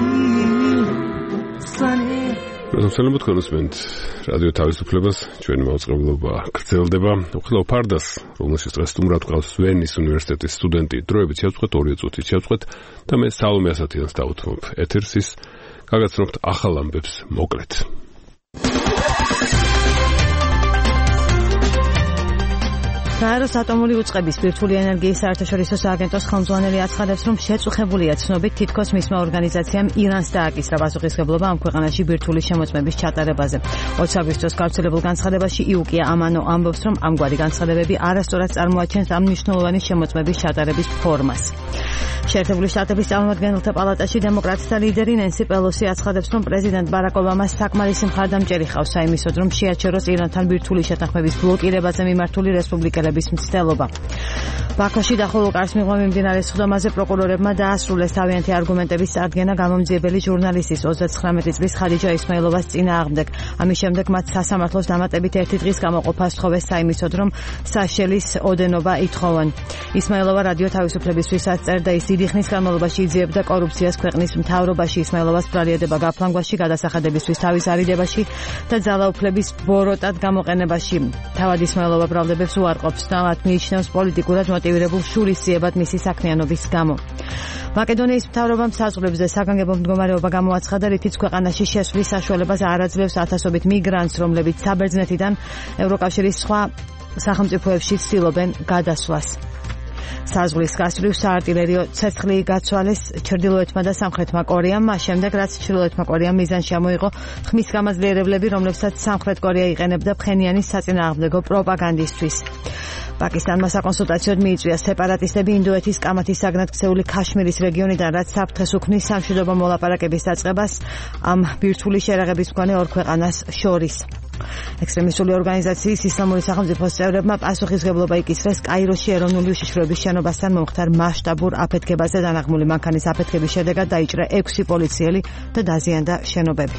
Sunny. მოგესალმებით თქვენს რადიო თავისუფლებას, ჩვენი მაუწყებლობა გრძელდება. უხილავ ფარდას, რომელშიც დღეს სტუმრად გვყავს ვენის უნივერსიტეტის სტუდენტი, დროებით შევწყვეთ ორი წუთით შევწყვეთ და მე სალომე ასათიანს დავუთმობ ეთერს ის გაგაცნობთ ახალ ამბებს მოკლედ. გაეროს ატომური უწყების ბირთვული ენერგიის საერთაშორისო სააგენტოს ხელმძღვანელი აცხადებს, რომ შეწუხებულია ცნობით თითქოს მისმა ორგანიზაციამ ირანს დააკისრა პასუხისმგებლობა ამ ქვეყანაში ბირთვული შემოწმების ჩატარებაზე. ოცი აგვისტოს გავრცელებულ განცხადებაში იუკია ამანო ამბობს, რომ ამგვარი განცხადებები არასწორად წარმოაჩენს ამ მნიშვნელოვანი შემოწმების ჩატარების ფორმას. შეერთებული შტატების წარმომადგენელთა პალატაში დემოკრატთა ლიდერი ნენსი პელოსი აცხადებს, რომ პრეზიდენტ ბარაკ ობამას საკმარისი მხარდამჭერი ჰყავს საიმისოდ, რომ შეაჩეროს ირანთან ბირთვული შეთანხმების ბლოკირებაზე მიმართული რესპუბლიკელების მცდელობა. ბაქოში დახურულ კარს მიღმა მიმდინარე სხდომაზე პროკურორებმა დაასრულეს თავიანთი არგუმენტების წარდგენა გამომძიებელი ჟურნალისტის ოცდათხრამეტი წლის ხადიჯა ისმაილოვას წინააღმდეგ. ამის შემდეგ მათ სასამართლოს დამატებით ერთი დღის გამოყოფა სთხოვეს საიმისოდ, რომ საშელის ოდენობა ითხოვონ. ისმაილოვა რადიო თავისუფლებისთვისაც წერდა, ის დიდი ხნის განმავლობაში იძიებდა კორუფციას ქვეყნის მთავრობაში, ისმაილოვას ბრალიადება გაფლანგვაში, გადასახადებისთვის თავის არიდებაში და ძალაუფლების ბოროტად გამოყენებაში. თავად ისმაილოვა ბრალდებებს უარყოფს და მათ მიიჩნევს პოლიტიკურად მოტივირებულ შურისძიებად მისი საქმიანობის გამო. მაკედონიის მთავრობამ საზღვრებზე საგანგებო მდგომარეობა გამოაცხადა, რითიც ქვეყანაში შესვლის საშუალებას არ აძლევს ათასობით მიგრანტს, რომლებიც საბერძნეთიდან ევროკავშირის სხვა სახელმწიფოებში ცდილობენ გადასვლას. საზღვრის გასწვრივ საარტილერიო ცეცხლი გაცვალეს ჩრდილოეთმა და სამხრეთმა კორეამ, მას შემდეგ რაც ჩრდილოეთმა კორეამ მიზანში ამოიღო ხმის გამაძლიერებლები, რომლებსაც სამხრეთ კორეა იყენებდა ფხენიანის საწინააღმდეგო პროპაგანდისთვის. პაკისტანმა საკონსულტაციოდ მიიწვია სეპარატისტები ინდოეთის კამათის საგნად ქცეული ქაშმირის რეგიონიდან, რაც საფრთხეს უქმნის სამშვიდობო მოლაპარაკების დაწყებას ამ ბირთვული შერაღების მქონე ორ ქვეყანას შორის. ექსტრემისტული ორგანიზაციის ისლამური სახელმწიფოს წევრებმა პასუხისმგებლობა იკისრეს კაიროში ეროვნული უშიშროების შენობასთან მომხდარ მასშტაბურ აფეთქებაზე. დანაღმული მანქანის აფეთქების შედეგად დაიჭრა ექვსი პოლიციელი და დაზიანდა შენობები.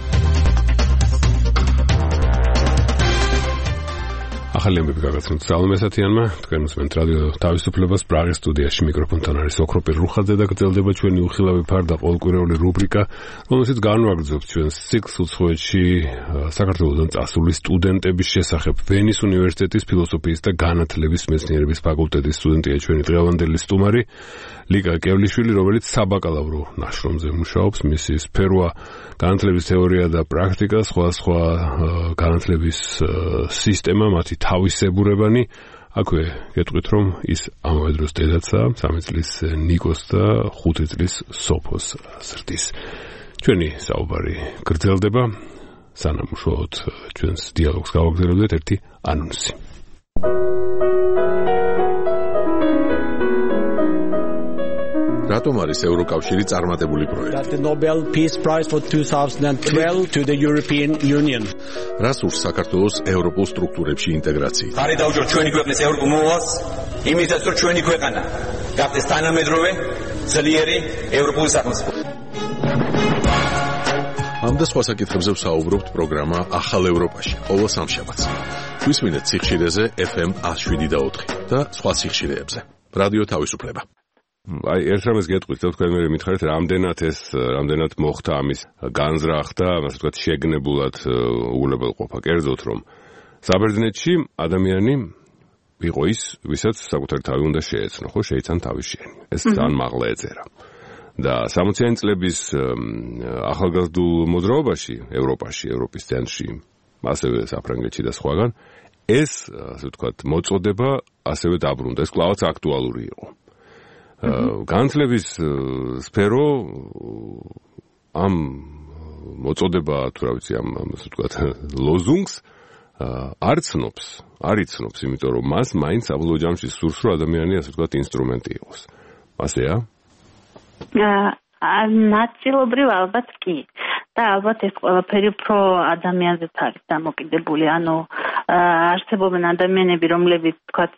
ახალი ამბები გაგაცნობთ სალომე ასათიანმა, თქვენ უსმენთ რადიო თავისუფლებას, პრაღის სტუდიაში მიკროფონთან არის ოქროპირ რუხაძე და გრძელდება ჩვენი უხილავი ფარდა ყოველკვირეული რუბრიკა, რომელშიც განვაგრძობთ ჩვენს ციკლს უცხოეთში საქართველოსთან წასული სტუდენტების შესახებ. ვენის უნივერსიტეტის ფილოსოფიის და განათლების მეცნიერების ფაკულტეტის სტუდენტია ჩვენი დღევანდელი სტუმარი ლიკა კევლიშვილი, რომელიც საბაკალავრო ნაშრომზე მუშაობს. მისი სფეროა განათლების თეორია და პრაქტიკა, სხვადასხვა განათლების სისტემა, მათი თავისებურებანი. აქვე გეტყვით, რომ ის ამავე დროს დედაცაა, სამი წლის ნიკოს და ხუთი წლის სოფოს ზრდის. ჩვენი საუბარი გრძელდება, სანამ უშუალოდ ჩვენს დიალოგს გავაგრძელებდეთ ერთი ანონსი. რატომ არის ევროკავშირი წარმატებული პროექტი? The Nobel Peace Prize for twenty twelve to the European Union. რას ურს საქართველოს ევროპულ სტრუქტურებში ინტეგრაცია? ხარი დაუჯეროთ ჩვენი ქვეყნის ევროპულ მოვალს, იმისათვის რომ ჩვენი ქვეყანა გახდეს თანამედროვე, ძლიერი ევროპული სახელმწიფო. ამ და სხვა საკითხებზე ვსაუბრობთ პროგრამა ახალ ევროპაში, ყოველ სამშაბათს. გვისმინეთ სიხშირეზე ეფ ემ one oh seven და ოთხი და სხვა სიხშირეებზე. რადიო თავისუფლება. აი, ერთ რამეს გეტყვით, თქვენ მე მითხარით, რამდენად ეს, რამდენად მოხდა ამის განზრახ და, ასე ვთქვათ, შეგნებულად უგულებელყოფა. კერძოდ, რომ საბერძნეთში ადამიანი იყო ის, ვისაც საკუთარი თავი უნდა შეეცნო, ხო, შეიცან თავის შენი. ეს ძალიან მაღლა ეწერა. და სამოციანი წლების ახალგაზრდულ მოძრაობაში, ევროპაში, ევროპის ცენტრში, ასევე საფრანგეთში და სხვაგან, ეს, ასე ვთქვათ, მოწოდება ასევე დაბრუნდა. ეს კვლავაც აქტუალური იყო. განათლების სფერო ამ მოწოდება, თუ რა ვიცი, ამ ასე ვთქვათ, ლოზუნგს არ ცნობს, არ იცნობს, იმიტომ რომ მას მაინც საბოლოო ჯამში სურს, რომ ადამიანი, ასე ვთქვათ, ინსტრუმენტი იყოს. ასეა? აა ნაწილობრივ ალბათ კი. და ალბათ ეს ყველაფერი უფრო ადამიანზეც არის დამოკიდებული, ანუ არსებობენ ადამიანები, რომლებიც თქვათ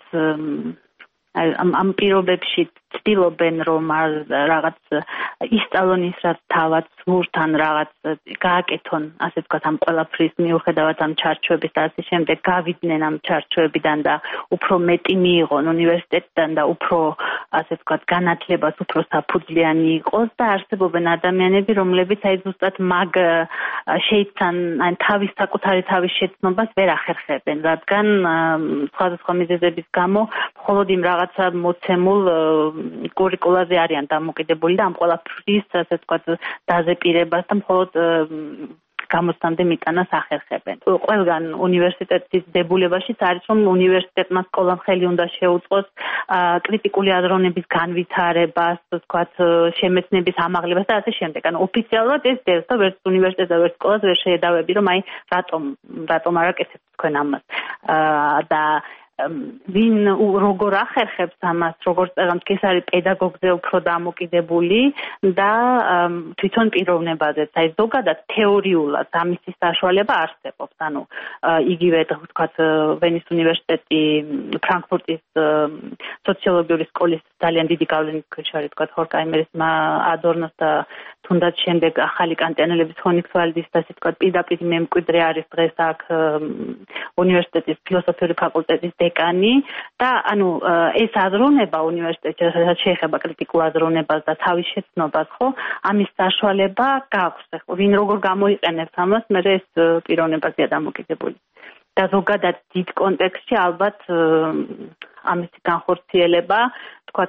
ამ ამ პირობებში ცდილობენ რომ რაღაც ისწავლონ ის რაც თავად სურთან რაღაც გააკეთონ, ასე ვთქვათ, ამ ყველაფრის მიუხედავად ამ ჩარჩოების და ასე შემდეგ გავიდნენ ამ ჩარჩოებიდან და უფრო მეტი მიიღონ უნივერსიტეტიდან და უფრო ასე ვთქვათ განათლებას უფრო საფუძვლიანი იყოს და არსებობენ ადამიანები, რომლებიც აი ზუსტად მაგ შეიცან ან თავის საკუთარი თავის შეცნობას ვერ ახერხებენ, რადგან სხვადასხვა მიზეზების გამო მხოლოდ იმ რაღაცა მოცემულ კურიკულაზე არიან დამოკიდებული და ამ ყველაფრის ასე ვთქვათ დაზეპირებას და მხოლოდ გამოცდამდე მიტანას ახერხებენ. ყველგან უნივერსიტეტის დებულებაშიც არის რომ უნივერსიტეტმა სკოლამ ხელი უნდა შეუწყოს კრიტიკული აზროვნების განვითარებას, ვთქვათ, შემეცნების ამაღლებას და ასე შემდეგ. ანუ ოფიციალურად ეს დევს და ვერც უნივერსიტეტს და ვერც სკოლას ვერ შეედავები რომ აი რატომ რატომ არ აკეთებთ თქვენ ამას. და ვინ როგორ ახერხებს ამას, როგორც წეგამთ, ეს არის პედაგოგზე უფრო დამოკიდებული და თვითონ პიროვნებაზეც. აი ზოგადად თეორიულად ამისი საშუალება არსებობს. ანუ იგივე თქვათ ვენის უნივერსიტეტი ფრანკფურტის სოციოლოგიური სკოლის ძალიან დიდი გავლენით ქუჩარი თქვათ ჰორკაიმერის ადორნოს და თუნდაც შემდეგ ახალი კანტიანელების ხონიქსვალდის და ასე თქვათ პირდაპირ მემკვიდრე არის დღეს აქ უნივერსიტეტის ფილოსოფიური ფაკულტეტის დეკანი და ანუ ეს აზროვნება უნივერსიტეტში რაც შეეხება კრიტიკულ აზროვნებას და თავის შეცნობას, ხო, ამის საშუალება გაქვს. ვინ როგორ გამოიყენებს ამას, მე ეს პიროვნებაზეა დამოკიდებული. და ზოგადად დიდ კონტექსტში ალბათ ამისი განხორციელება, თქვათ,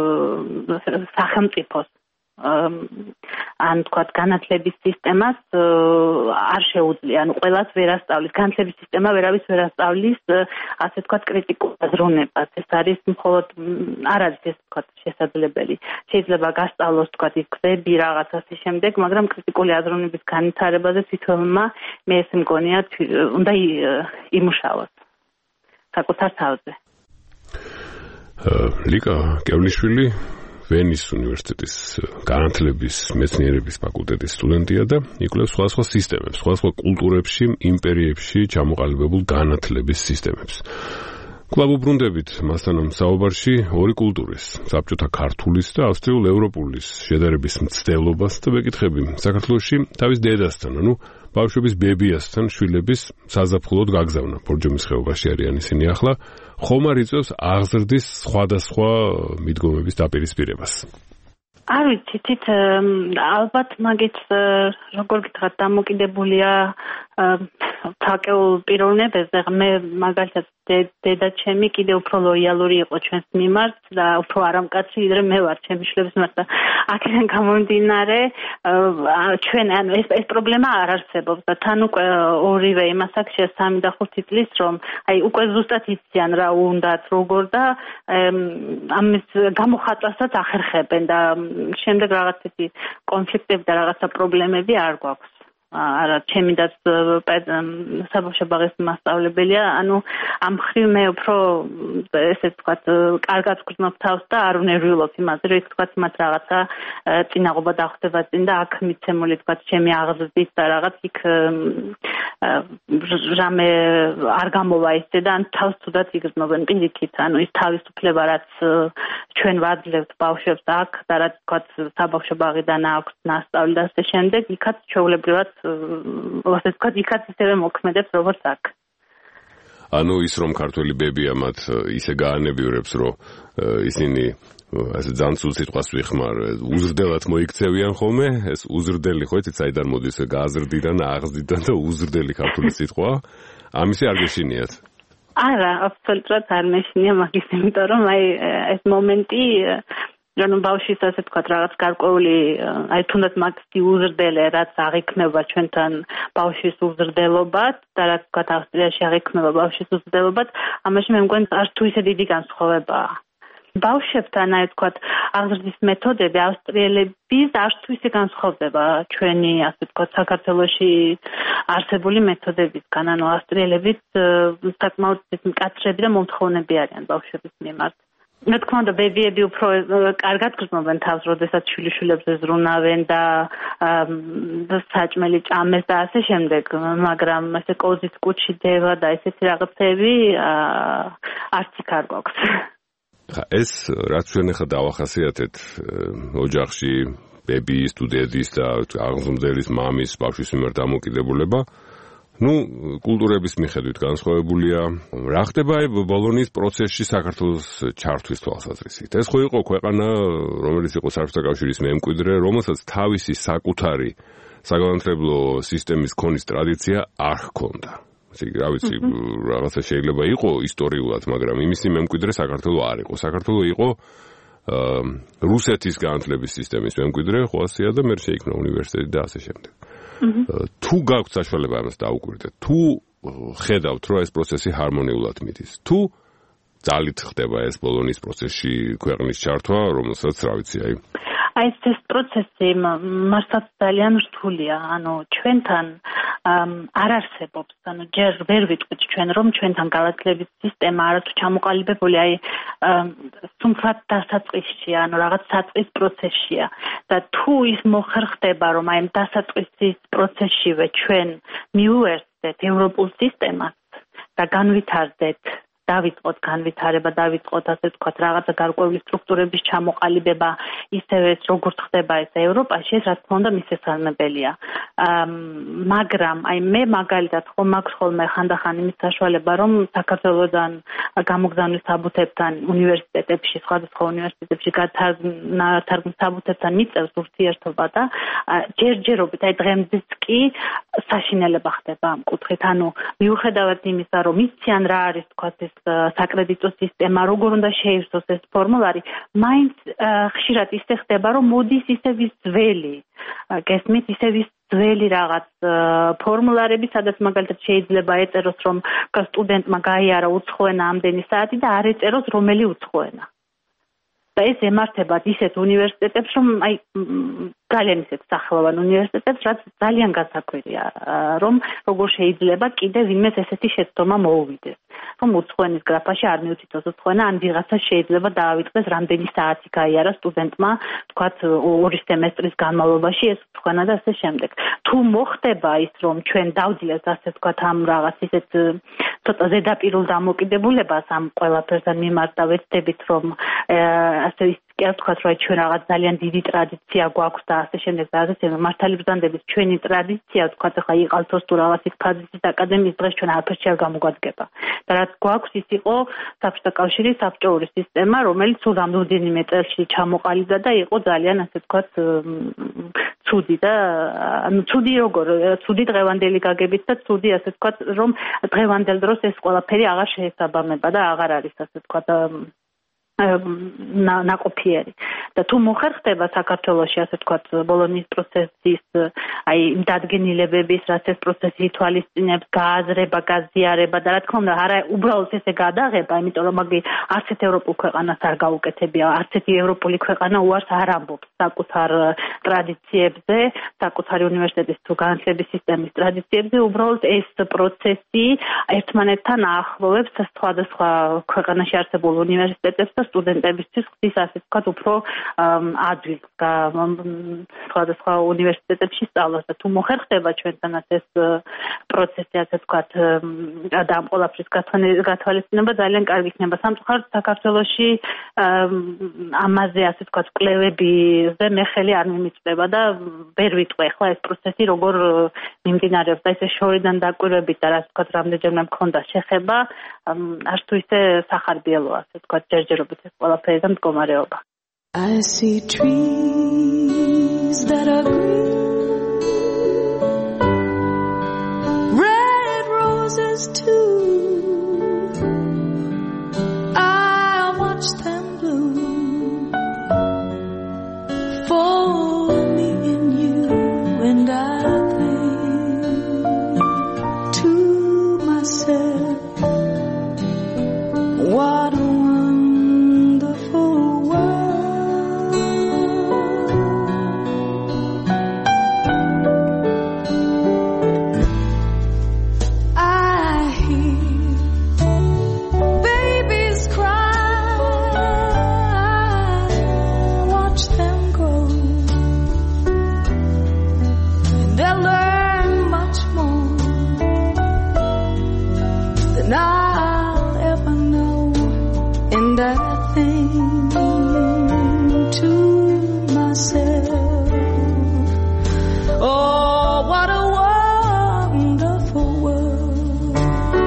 სახელმწიფოს ან თქვათ განათლების სისტემას არ შეუძლია, ანუ ყველას ვერ ასწავლის, განათლების სისტემა ვერავის ვერ ასწავლის, ასე თქვათ, კრიტიკულ აზროვნებას. ეს არის მხოლოდ არ არის ეს თქვათ შესაძლებელი. შეიძლება გასწავლოს თქვათ ის გზები რაღაც ასე შემდეგ, მაგრამ კრიტიკული აზროვნების განვითარებაზე თვითონმა მე ეს მგონია უნდა იმუშაოს საკუთარ თავზე. ლიკა კევლიშვილი ვენის უნივერსიტეტის განათლების მეცნიერების ფაკულტეტის სტუდენტია და იკვლევს სხვადასხვა სისტემებს, სხვადასხვა კულტურებში, იმპერიებში ჩამოყალიბებულ განათლების სისტემებს. კვლავ უბრუნდებით მასთან ამ საუბარში ორი კულტურის, საბჭოთა ქართულის და ავსტრიულ-ევროპულის შედარების მცდელობას და ვეკითხები საქართველოში თავის დედასთან, ანუ ბავშვების ბებიასთან შვილების საზაფხულოდ გაგზავნა. ბორჯომის ხეობაში არიან ისინი ახლა. ხომ არ იწევს აღზრდის სხვადასხვა მიდგომების დაპირისპირებას? არ ვიცი, თით ალბათ მაგით როგორ გითხრათ დამოკიდებულია თაკეულ პიროვნებებზე. მე მაგალითად დედა ჩემი კიდე უფრო ლოიალური იყო ჩვენს მიმართ და უფრო არამკაცი, ვიდრე მე ვარ ჩემი შვილების მიმართ. აქედან გამომდინარე ჩვენ ანუ ეს ეს პრობლემა არ არსებობს და თან უკვე ორივე იმას აქშია სამი და ხუთი წლის რომ აი უკვე ზუსტად იციან რა უნდათ როგორ და ამის გამოხატვასაც ახერხებენ და შემდეგ რაღაც ისეთი კონფლიქტები და რაღაცა პრობლემები არ გვაქვს. არა, ჩემი და საბავშვო ბაღის მასწავლებელია, ანუ ამ მხრივ მე უფრო ესე ვთქვათ, კარგად ვგრძნობ თავს და არ უნერვიულობ იმაზე, რომ ვთქვათ, მათ რაღაცა წინაღობა დახვდება წინ და აქ მიცემული ვთქვათ, ჩემი აღზრდით და რაღაც იქ რამე არ გამოვა ისე და ან თავს თუდად იგრძნობენ პირიქით, ანუ ის თავისუფლება, რაც ჩვენ ვაძლევთ ბავშვებს აქ და რაც ვთქვათ, საბავშვო ბაღიდან აქვს ნასწავლი და ასე შემდეგ, იქაც ჩვეულებრივად ასე ვთქვათ, იქაც ისევე მოქმედებს, როგორც აქ. ანუ ის რომ ქართველი ბებია მათ ისე გაანებიურებს, რომ ისინი ასე ძალიან სულ სიტყვას ვიხმარ, უზრდელად მოიქცევიან ხოლმე, ეს უზრდელი ხო იცით, საიდან მოდის გააზრდიდან, აღზრდიდან და უზრდელი ქართული სიტყვა, ამისი არ გეშინიათ? არა, აბსოლუტურად არ მეშინია მაგის, იმიტომ რომ აი ეს მომენტი რომ ბავშვის ასე ვთქვათ რაღაც გარკვეული აი თუნდაც მაგისი უზრდელე რაც აღიქმება ჩვენთან ბავშვის უზრდელობად და რაც ვთქვათ ავსტრიაში აღიქმება ბავშვის უზრდელობად, ამაში მე მგონი არც თუ ისე დიდი განსხვავებაა. ბავშვებთან აი ვთქვათ აღზრდის მეთოდები ავსტრიელების არც თუ ისე განსხვავდება ჩვენი ასე ვთქვათ საქართველოში არსებული მეთოდებისგან, ანუ ავსტრიელების საკმაოდ მკაცრები და მომთხოვნები არიან ბავშვების მიმართ. რა თქმა უნდა, ბებიები უფრო კარგად გრძნობენ თავს, როდესაც შვილიშვილებზე ზრუნავენ და საჭმელი ჭამეს და ასე შემდეგ, მაგრამ ესე კოზის კუჩი დევა და ესეთი რაღაცები არც იქ არ გვაქვს. ხა ეს რაც ჩვენ ახლა დავახასიათეთ ოჯახში ბებიის თუ დედის და აღმზრდელის მამის ბავშვის მიმართ დამოკიდებულება ну, კულტურების მიხედვით განსხვავებულია. რა ხდება ბოლონიის პროცესში საქართველოს ჩართვის თვალსაზრისით? ეს ხო იყო ქვეყანა, რომელიც იყო საბჭოთა კავშირის მემკვიდრე, რომელსაც თავისი საკუთარი საგანმანათლებლო სისტემის ქონის ტრადიცია არ ჰქონდა. რა ვიცი, რაღაცა შეიძლება იყო ისტორიულად, მაგრამ იმისი მემკვიდრე საქართველო არ იყო. საქართველო იყო რუსეთის განათლების სისტემის მემკვიდრე, ხო ასეა და მე შეიქმნა უნივერსიტეტი და ასე შემდეგ. თუ გაქვთ საშუალება ამას დაუკვირდეთ, თუ ხედავთ, რომ ეს პროცესი ჰარმონიულად მიდის, თუ ძალით ხდება ეს ბოლონის პროცესში ქვეყნის ჩართვა, რომელსაც რა ვიცი, აი აი ეს პროცესი მართლაც ძალიან რთულია, ანუ ჩვენთან არ არსებობს, ანუ ჯერ ვერ ვიტყვით ჩვენ, რომ ჩვენთან განათლების სისტემა არათუ ჩამოყალიბებული, აი სუმფრად დასაწყისშია, ანუ რაღაც საწყის პროცესშია და თუ ის მოხერხდება, რომ აი დასაწყისის პროცესშივე ჩვენ მივუერთდეთ ევროპულ სისტემას და განვითარდეთ დავიწყოთ განვითარება, დავიწყოთ ასე ვთქვათ, რაღაცა გარკვეული სტრუქტურების ჩამოყალიბება, ისევე როგორც ხდება ეს ევროპაში, ეს რა თქმა უნდა მისესალმებელია. მაგრამ აი მე მაგალითად ხომ მაქვს ხოლმე ხანდახან იმის საშუალება, რომ საქართველოსთან გამოგზავნილ საბუთებთან უნივერსიტეტებში, სხვადასხვა უნივერსიტეტებში გათარგმნილ საბუთებთან მიწევს ურთიერთობა და ჯერჯერობით, აი დღემდეც კი საშინელება ხდება ამ კუთხით. ანუ მიუხედავად იმისა, რომ იციან რა არის თქვათ ეს საკრედიტო სისტემა, როგორ უნდა შეივსოს ეს ფორმულარი, მაინც ხშირად ისე ხდება, რომ მოდის ისევ ის ძველი, გესმით, ისევ ის ძველი რაღაც ფორმულარები, სადაც მაგალითად შეიძლება ეწეროს, რომ სტუდენტმა გაიარა უცხოენა ამდენი საათი და არ ეწეროს რომელი უცხოენა. და ეს ემართებათ ისეთ უნივერსიტეტებს, რომ აი ძალიან ისეთ სახელოვან უნივერსიტეტებს, რაც ძალიან გასაკვირია, რომ როგორ შეიძლება კიდევ ვინმეს ესეთი შეცდომა მოუვიდეს. რომ უცხოენის გრაფაში არ მიუთითოს უცხოენა, ან ვიღაცა შეიძლება დაავიწყდეს რამდენი საათი გაიარა სტუდენტმა, თქვათ ორი სემესტრის განმავლობაში ეს უცხოენა და ასე შემდეგ. თუ მოხდება ის, რომ ჩვენ დავძლიათ ასე თქვათ ამ რაღაც ისეთ ცოტა ზედაპირულ დამოკიდებულებას ამ ყველაფერთან მიმართ და ვეცდებით, რომ ასე კი არ ვთქვათ, რომ ჩვენ რაღაც ძალიან დიდი ტრადიცია გვაქვს და ასე შემდეგ და ასე შემდეგ. მართალი ბრძანდების ჩვენი ტრადიცია, ვთქვათ, ახლა იყალთოს თუ რაღაცის ფაზისის აკადემიის დღეს ჩვენ არაფერში არ გამოგვადგება. და რაც გვაქვს, ის იყო საბჭოთა კავშირის საბჭოური სისტემა, რომელიც სულ რამდენიმე წელში ჩამოყალიბდა და იყო ძალიან ასე ვთქვათ ცუდი და ანუ ცუდი როგორ, ცუდი დღევანდელი გაგებით და ცუდი ასე ვთქვათ, რომ დღევანდელ დროს ეს ყველაფერი აღარ შეესაბამება და აღარ არის ასე ვთქვათ ნაყოფიერი. და თუ მოხერხდება საქართველოში ასე ვთქვათ ბოლონის პროცესის აი დადგენილებების, რაც ეს პროცესი ითვალისწინებს, გააზრება, გაზიარება და რა თქმა უნდა არა უბრალოდ ესე გადაღება, იმიტომ რომ მაგი არც ერთ ევროპულ ქვეყანას არ გაუკეთებია, არც ერთი ევროპული ქვეყანა უარს არ ამბობს საკუთარ ტრადიციებზე, საკუთარი უნივერსიტეტის თუ განათლების სისტემის ტრადიციებზე, უბრალოდ ეს პროცესი ერთმანეთთან აახლოვებს სხვადასხვა ქვეყანაში არსებულ უნივერსიტეტებს და სტუდენტებისთვის ხდის ასე ვთქვათ უფრო ადვილს სხვადასხვა უნივერსიტეტებში სწავლას და თუ მოხერხდება ჩვენთანაც ეს პროცესი ასე ვთქვათ და ამ ყველაფრის გათვალისწინება ძალიან კარგი იქნება. სამწუხაროდ საქართველოში ამაზე ასე ვთქვათ კვლევებზე მე ხელი არ მიმიწვდება და ვერ ვიტყვი ახლა ეს პროცესი როგორ მიმდინარეობს და ესე შორიდან დაკვირვებით და რაც ვთქვათ რამდენჯერმე მქონდა შეხება არც თუ ისე სახარბიელოა ასე ვთქვათ ჯერჯერობით ეს ყველაფერი და მდგომარეობა. I see trees that are green, red roses too. I watch them bloom for me and you, and I think to myself, what a wonderful world. I hear babies cry And I think to myself, oh, what a wonderful world.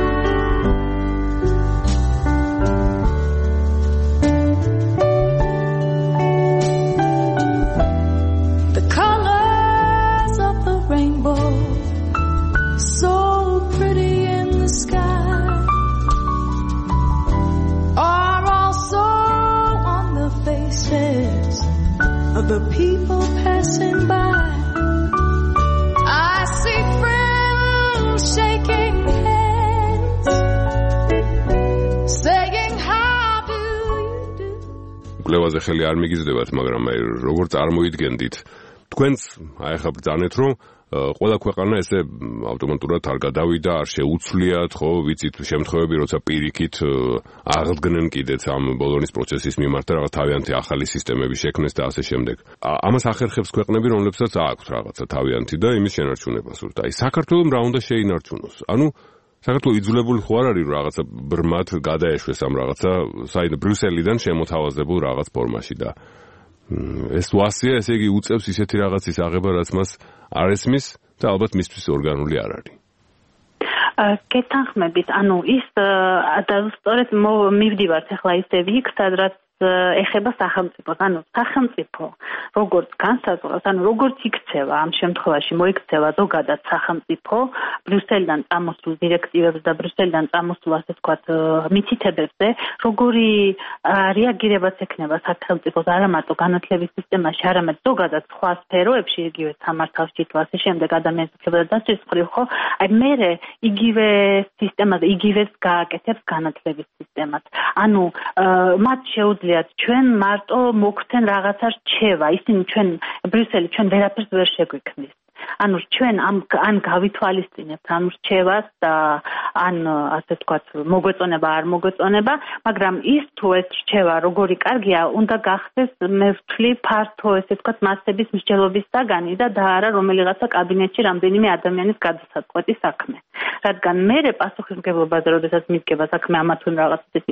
The colors of the rainbow, so pretty in the sky, are also on the faces of the people passing by. I see friends shaking hands, saying how do you do. კვლევაზე ხელი არ მიგიზდებათ, მაგრამ მე როგორ წარმოიდგენდით თქვენს აი ახლა ბრძანეთ რომ ყველა ქვეყანა ესე ავტომატურად არ გადავიდა, არ შეუცვლიათ, ხო, ვიცით შემთხვევები, როცა პირიქით აღდგნენ კიდეც ამ ბოლონის პროცესის მიმართ და რაღაც თავიანთი ახალი სისტემები შექმნეს და ასე შემდეგ. ამას ახერხებს ქვეყნები, რომლებსაც აქვთ რაღაცა თავიანთი და იმის შენარჩუნება სურთ. აი საქართველოს რა უნდა შეინარჩუნოს? ანუ საქართველოს იძულებული ხო არ არის რომ რაღაცა ბრმად გადაეშვეს ამ რაღაცა საერთოდ ბრიუსელიდან შემოთავაზებულ რაღაც ფორმაში და ეს ვასია, ესე იგი უწევს ისეთი რაღაცის აღება, რაც მას არ ესმის და ალბათ მისთვის ორგანული არ არის. გეთანხმებით, ანუ ის და სწორედ მივდივართ ახლა ისე იქ, სადაც ეხება სახელმწიფოს, ანუ სახელმწიფო როგორც განსაზღვრავს, ანუ როგორც იქცევა ამ შემთხვევაში მოიქცევა ზოგადად სახელმწიფო ბრიუსელიდან წამოსულ დირექტივებს და ბრიუსელიდან წამოსულ ასე ვთქვათ მითითებებზე, როგორი რეაგირებაც ექნება სახელმწიფოს არა მარტო განათლების სისტემაში, არამედ ზოგადად სხვა სფეროებში, იგივე სამართალში თუ ასე შემდეგ ადამიანის უფლებათა დაცვის მხრივ, ხო, აი მერე იგივე სისტემაზე იგივეს გააკეთებს განათლების სისტემას. ანუ მათ შეუძლია ჩვენ მარტო მოგვცენ რაღაცა რჩევა, ისინი ჩვენ ბრიუსელი ჩვენ ვერაფერს ვერ შეგვიქმნის. ანუ ჩვენ ამ ან გავითვალისწინებთ ამ რჩევას და ან ასე ვთქვათ მოგვეწონება არ მოგვეწონება, მაგრამ ის თუ ეს რჩევა როგორი კარგია, უნდა გახდეს მე ვთვლი ფართო ესე ვთქვათ მასების მსჯელობის საგანი და და არა რომელიღაცა კაბინეტში რამდენიმე ადამიანის გადასაწყვეტი საქმე. რადგან მერე პასუხისმგებლობაზე, როდესაც მიდგება საქმე ამა თუ რაღაც ისეთი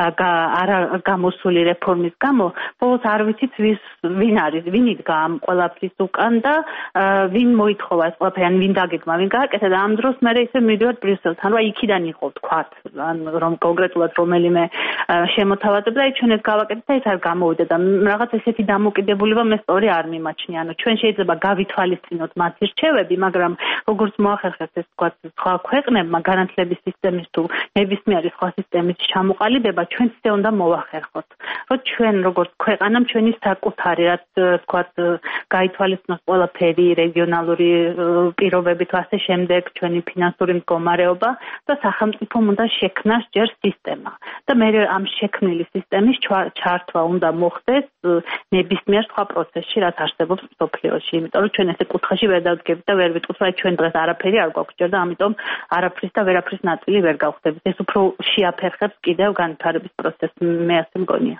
არა გამოსული რეფორმის გამო, ბოლოს არ ვიცით ვის ვინ არის, ვინ იდგა ამ ყველაფრის უკან და ვინ მოითხოვა ეს ყველაფერი, ან ვინ დაგეგმა, ვინ გააკეთა და ამ დროს მერე ისე მივიდივართ ბრიუსელთან, რა იქიდან იყო თქვათ, ან რომ კონკრეტულად რომელიმე შემოთავაზებ და ჩვენ ეს გავაკეთეთ და ეს არ გამოვიდა და რაღაც ესეთი დამოკიდებულება მე სწორი არ მიმაჩნია. ანუ ჩვენ შეიძლება გავითვალისწინოთ მათი რჩევები, მაგრამ როგორც მოახერხეთ ეს თქვათ სხვა ქვეყნებმა განათლების სისტემის თუ ნებისმიერი სხვა სისტემის ჩამოყალიბება, ჩვენც ისე უნდა მოვახერხოთ. რომ ჩვენ როგორც ქვეყანამ ჩვენი საკუთარი რაც თქვათ გაითვალისწინოს ყველაფერი რეგიონალური პირობები თუ ასე შემდეგ, ჩვენი ფინანსური მდგომარეობა და სახელმწიფომ უნდა შექმნას ჯერ სისტემა. და მე ამ შექმნილი სისტემის ჩართვა უნდა მოხდეს ნებისმიერ სხვა პროცესში, რაც არსებობს მსოფლიოში. იმიტომ რომ ჩვენ ესე კუთხეში ვერ დავდგებით და ვერ ვიტყვით, რომ ჩვენ დღეს არაფერი არ გვაქვს ჯერ და ამიტომ არაფრის და ვერაფრის ნაწილი ვერ გავხდებით. ეს უფრო შეაფერხებს კიდევ განვითარების პროცესს, მე ასე მგონია.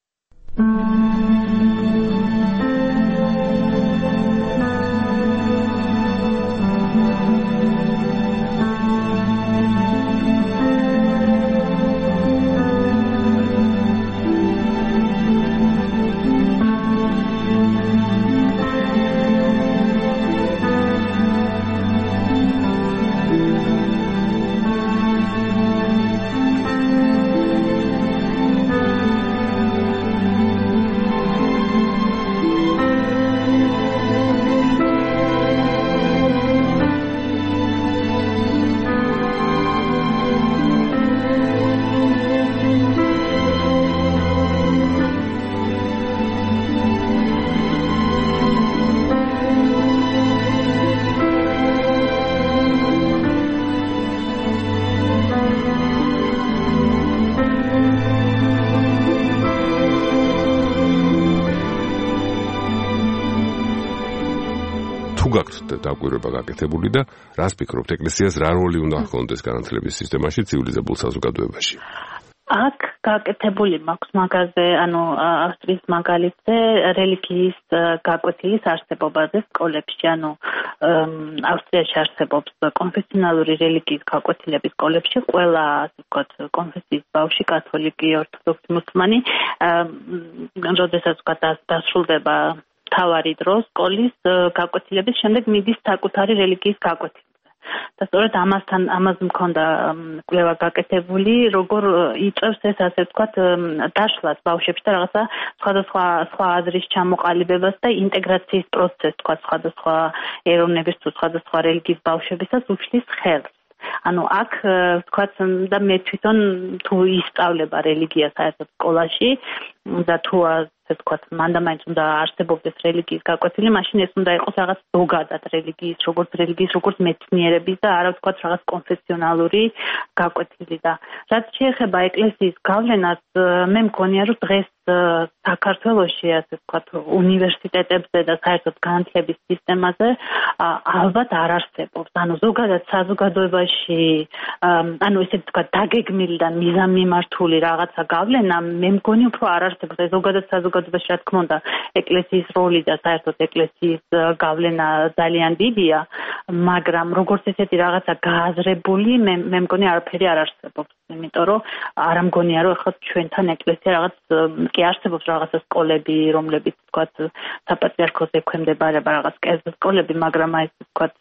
დაკვირვება გაკეთებული და რას ფიქრობთ, ეკლესიას რა როლი უნდა ჰქონდეს განათლების სისტემაში ცივილიზებულ საზოგადოებაში? აქ გაკეთებული მაქვს მაგაზე, ანუ ავსტრიის მაგალითზე რელიგიის გაკვეთილის არსებობაზე სკოლებში, ანუ ავსტრიაში არსებობს კონფესიონალური რელიგიის გაკვეთილების სკოლებში, ყველა ასე ვთქვათ კონფესიის ბავშვი, კათოლიკი, ორთოდოქსი, მუსლიმანი, როდესაც ვთქვათ დასრულდება თავარი დრო სკოლის გაკვეთილების შემდეგ მიდის საკუთარი რელიგიის გაკვეთილზე. და სწორედ ამასთან ამაზე მქონდა კვლევა გაკეთებული, როგორ იწევს ეს ასე ვთქვათ დაშლას ბავშვებში და რაღაცა სხვადასხვა სხვა აზრის ჩამოყალიბებას და ინტეგრაციის პროცესს, ვთქვათ, სხვადასხვა ეროვნების თუ სხვადასხვა რელიგიის ბავშვებისაც უშლის ხელს. ანუ აქ ვთქვათ და მე თვითონ თუ ისწავლება რელიგია საერთოდ სკოლაში და თუ ასე ვთქვათ მანდამაინც უნდა არსებობდეს რელიგიის გაკვეთილი, მაშინ ეს უნდა იყოს რაღაც ზოგადად რელიგიის, როგორც რელიგიის, როგორც მეცნიერების და არა ვთქვათ რაღაც კონფესიონალური გაკვეთილი და რაც შეეხება ეკლესიის გავლენას, მე მგონია რომ დღეს საქართველოში ასე ვთქვათ უნივერსიტეტებზე და საერთოდ განათლების სისტემაზე ალბათ არ არსებობს. ანუ ზოგადად საზოგადოებაში ანუ ესე ვთქვათ დაგეგმილი და მიზანმიმართული რაღაცა გავლენა მე მგონი უფრო არ არსებობს. ზოგადად საზოგადოებაში რა თქმა უნდა ეკლესიის როლი და საერთოდ ეკლესიის გავლენა ძალიან დიდია, მაგრამ როგორც ესეთი რაღაცა გააზრებული მე მე მგონი არაფერი არ არსებობს. იმიტომ რომ არ მგონია რომ ახლა ჩვენთან ეკლესია რაღაც კი არსებობს რაღაცა სკოლები, რომლებიც ვთქვათ საპატრიარქოს ექვემდებარება რაღაც კერძო სკოლები, მაგრამ აი ეს ვთქვათ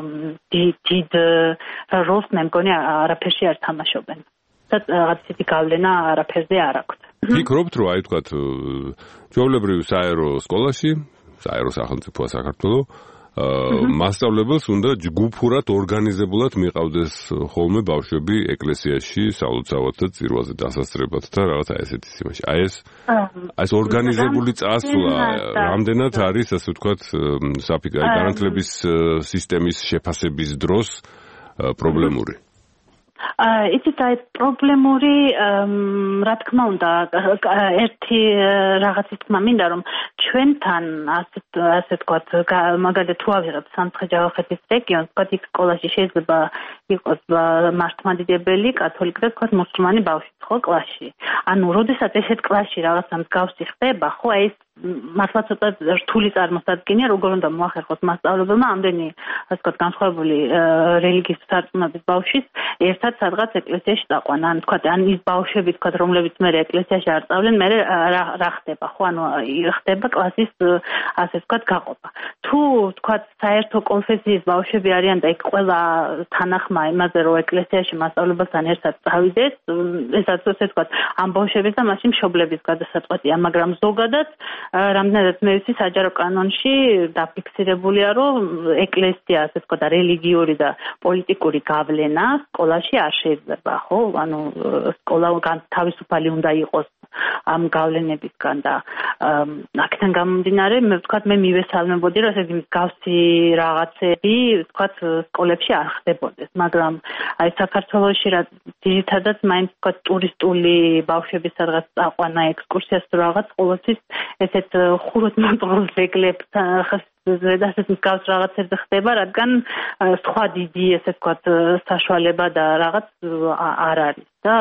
დიდ როლს მე მგონი არაფერში არ თამაშობენ. და რაღაც ისეთი გავლენა არაფერზე არ აქვს. ფიქრობთ რომ აი ვთქვათ ჩვეულებრივ საერო სკოლაში, საერო სახელმწიფოა საქართველო, მასწავლებელს უნდა ჯგუფურად ორგანიზებულად მიყავდეს ხოლმე ბავშვები ეკლესიაში სწავლობთ და წირვაზე დასასწრებად და რაღაცა ესეთი სიმაში. აი ეს აი ეს ორგანიზებული წასვლა რამდენად არის ასე ვთქვათ საფიქრო განათლების სისტემის შეფასების დროს პრობლემური? იცით აი პრობლემური რა თქმა უნდა ერთი რაღაცის თქმა მინდა რომ ჩვენთან ასე ასე ვთქვათ მაგალითად თუ ავიღებ სამცხე-ჯავახეთის რეგიონს, ვთქვათ იქ სკოლაში შეიძლება იყოს მართლმადიდებელი, კათოლიკე და ვთქვათ მუსლიმანი ბავშვი ხო კლასში. ანუ როდესაც ესეთ კლასში რაღაცა მსგავსი ხდება, ხო აი ეს მართლა ცოტა რთული წარმოსადგენია, როგორ უნდა მოახერხოს მასწავლებელმა ამდენი ასე ვთქვათ განსხვავებული რელიგიის სარწმუნოების ბავშვის ერთად სადღაც ეკლესიაში დაყვანა. ან ვთქვათ ან ის ბავშვები ვთქვათ რომლებიც მე ეკლესიაში არ სწავლენ, მე რა ხდება, ხო ანუ ხდება კლასის ასე ვთქვათ გაყოფა. თუ ვთქვათ საერთო კონფესიის ბავშვები არიან და იქ ყველა თანახმა იმაზე რომ ეკლესიაში მასწავლებელთან ერთად წავიდეს, ესაც ასე ვთქვათ ამ ბავშვების და მაშინ მშობლების გადასაწყვეტია, მაგრამ ზოგადად რამდენადაც მე ვიცი საჯარო კანონში დაფიქსირებულია რომ ეკლესია ასე ვთქვათ რელიგიური და პოლიტიკური გავლენა სკოლაში არ შეიძლება, ხო? ანუ სკოლა თავისუფალი უნდა იყოს ამ გავლენებისგან და აქედან გამომდინარე მე ვთქვათ მე მივესალმებოდი რომ ესე მსგავსი რაღაცები ვთქვათ სკოლებში არ ხდებოდეს, მაგრამ აი საქართველოში რა ძირითადად მაინც ვთქვათ ტურისტული ბავშვების სადღაც წაყვანა ექსკურსიას თუ რაღაც ყოველთვის ესეთ ხუროთმოწყალ ძეგლებთან და ასეთ მსგავს რაღაცებზე ხდება, რადგან სხვა დიდი ესე ვთქვათ საშუალება და რაღაც არ არის და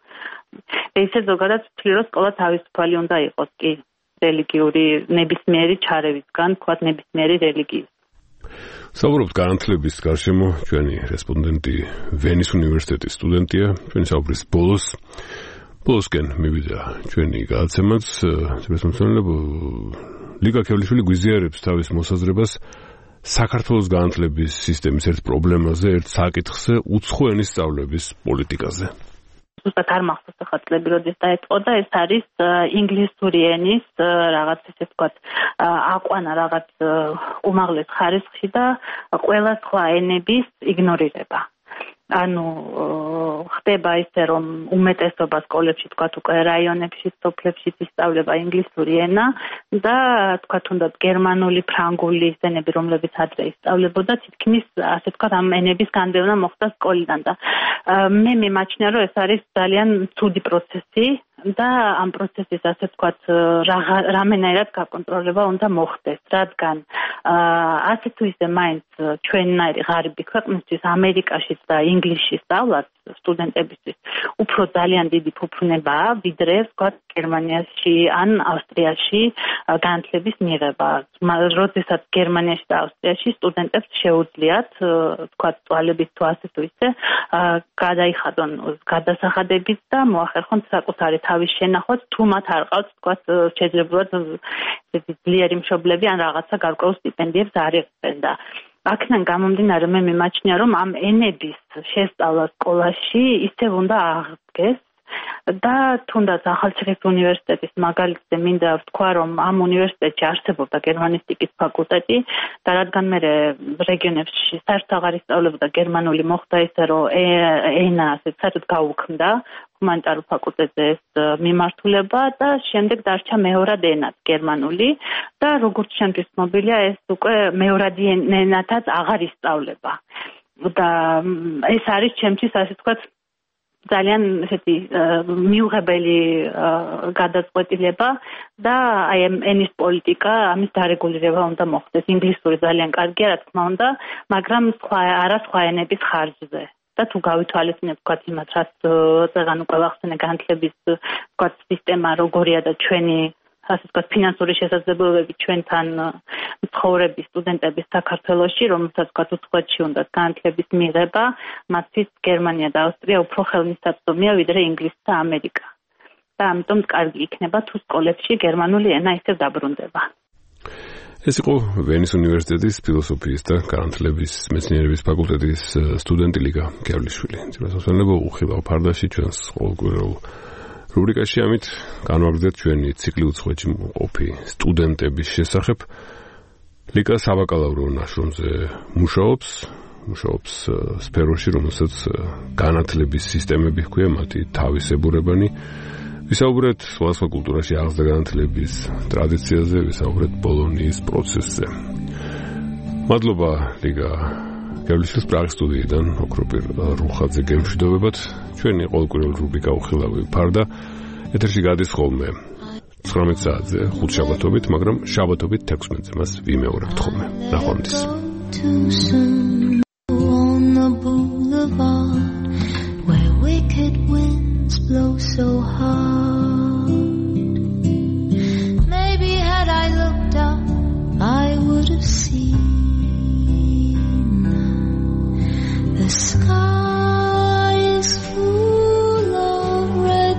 ესე ზოგადად ვთვლი რომ სკოლა თავისუფალი უნდა იყოს კი რელიგიური ნებისმიერი ჩარევისგან, ვთქვათ ნებისმიერი რელიგიის. საუბრობთ განათლების გარშემო, ჩვენი რესპონდენტი ვენის უნივერსიტეტის სტუდენტია, ჩვენი საუბრის ბოლოს ბოლოსკენ მივიდა ჩვენი გადაცემაც, ცნობილი ლიგა ქევლიშვილი გვიზიარებს თავის მოსაზრებას საქართველოს განათლების სისტემის ერთ პრობლემაზე, ერთ საკითხზე, უცხო ენის სწავლების პოლიტიკაზე. ზუსტად არ მახსოვს ახლა წლები როდის დაიწყო და ეს არის ინგლისური ენის რაღაც ესე ვთქვათ აყვანა რაღაც უმაღლეს ხარისხში და ყველა სხვა ენების იგნორირება. ანუ ხდება ისე რომ უმეტესობა სკოლებში თქვათ უკვე რაიონებში, სოფლებში ისწავლება ინგლისური ენა და თქვათ უნდა გერმანული, ფრანგული ენები, რომლებიც ადრე ისწავლებოდა, თითქმის ასე თქვათ ამ ენების განდევნა მოხდა სკოლიდან და მე მიმაჩნია რომ ეს არის ძალიან ცუდი პროცესი, და ამ პროცესის ასე ვთქვათ რამენაირად გაკონტროლება უნდა მოხდეს, რადგან ასე თუ ისე მაინც ჩვენნაირი ღარიბი ქვეყნისთვის ამერიკაშიც და ინგლისში სწავლაც სტუდენტებისთვის უფრო ძალიან დიდი ფუფუნებაა, ვიდრე ვთქვათ გერმანიაში ან ავსტრიაში განათლების მიღება. როდესაც გერმანიაში და ავსტრიაში სტუდენტებს შეუძლიათ ვთქვათ წვალებით თუ ასე თუ ისე გადაიხადონ გადასახადებით და მოახერხონ საკუთარი თავის შენახვაც, თუ მათ არ ყავთ ვთქვათ შეძლებულად ძლიერი მშობლები ან რაღაცა გარკვეულ სტიპენდიებს არ იღებენ და აქედან გამომდინარე მე მიმაჩნია რომ ამ ენების შესწავლა სკოლაში ისევ უნდა აღდგეს და თუნდაც ახალციხის უნივერსიტეტის მაგალითზე მინდა ვთქვა რომ ამ უნივერსიტეტში არსებობდა გერმანისტიკის ფაკულტეტი და რადგან მე რეგიონებში საერთოდ აღარ ისწავლებოდა გერმანული მოხდა ისე რომ ენა ასე საერთოდ გაუქმდა ჰუმანიტარულ ფაკულტეტზე ეს მიმართულება და შემდეგ დარჩა მეორად ენად გერმანული და როგორც შემთხვევით ცნობილია ეს უკვე მეორადი ენათაც აღარ ისწავლება და ეს არის ჩემთვის ასე ვთქვათ ძალიან ესეთი მიუღებელი გადაწყვეტილება და აი ენის პოლიტიკა ამის დარეგულირება უნდა მოხდეს. ინგლისური ძალიან კარგია, რა თქმა უნდა, მაგრამ სხვა არა სხვა ენების ხარჯზე. და თუ გავითვალისწინებთ ვთქვათ იმას, რაც წეგან უკვე ვახსენე განათლების ვთქვათ სისტემა როგორია და ჩვენი ასე ვთქვათ ფინანსური შესაძლებლობები ჩვენთან მცხოვრები სტუდენტების საქართველოში, რომელსაც ვთქვათ უცხოეთში უნდა განათლების მიღება, მათთვის გერმანია და ავსტრია უფრო ხელმისაწვდომია ვიდრე ინგლისი და ამერიკა. და ამიტომ კარგი იქნება თუ სკოლებში გერმანული ენა ისევ დაბრუნდება. ეს იყო ვენის უნივერსიტეტის ფილოსოფიის და განათლების მეცნიერების ფაკულტეტის სტუდენტი ლიგა გიავლიშვილი. ძირასასვენებო უხილავ ფარდაში ჩვენს ყოველკვირეულ რუბრიკაში ამით განვაგრძელეთ ჩვენი ციკლი უცხოეთში მყოფი სტუდენტების შესახებ. ლიგა საბაკალავრო ნაშრომზე მუშაობს, მუშაობს სფეროში, რომელსაც განათლების სისტემები ჰქვია, მათი თავისებურებანი. ვისაუბრეთ სხვადასხვა კულტურაში აღზრდა განათლების ტრადიციაზე, ვისაუბრეთ ბოლონიის პროცესზე. მადლობა ლიგა გიავლიშვილს პრაღის სტუდიიდან ოქროპირ რუხაძე გემშვიდობებად. ჩვენი ყოველკვირეული რუბრიკა უხილავი ფარდა ეთერში გადის ხოლმე ცხრამეტ საათზე ხუთ შაბათობით, მაგრამ შაბათობით თექვსმეტზე მას ვიმეორებთ ხოლმე. ნახვამდის. Blow so hard. Maybe had I looked up, I would have seen the sky is full of red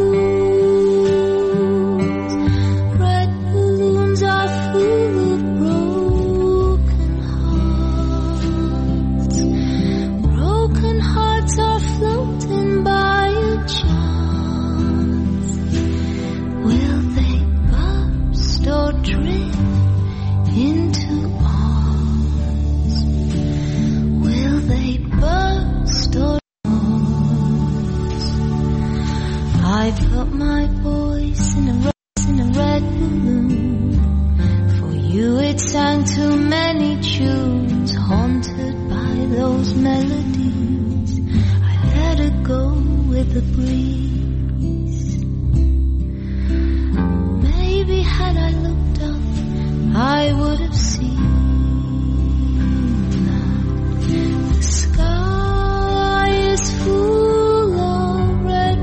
balloons. Red balloons are full of broken hearts. Broken hearts are floating by a chance. Will they burst or drift into arms? Will they burst or arms? I put my voice in a red, in a red balloon. For you it sang too many tunes, haunted by those melodies. I let it go with the breeze. Maybe had I looked up, I would have seen that the sky is full of red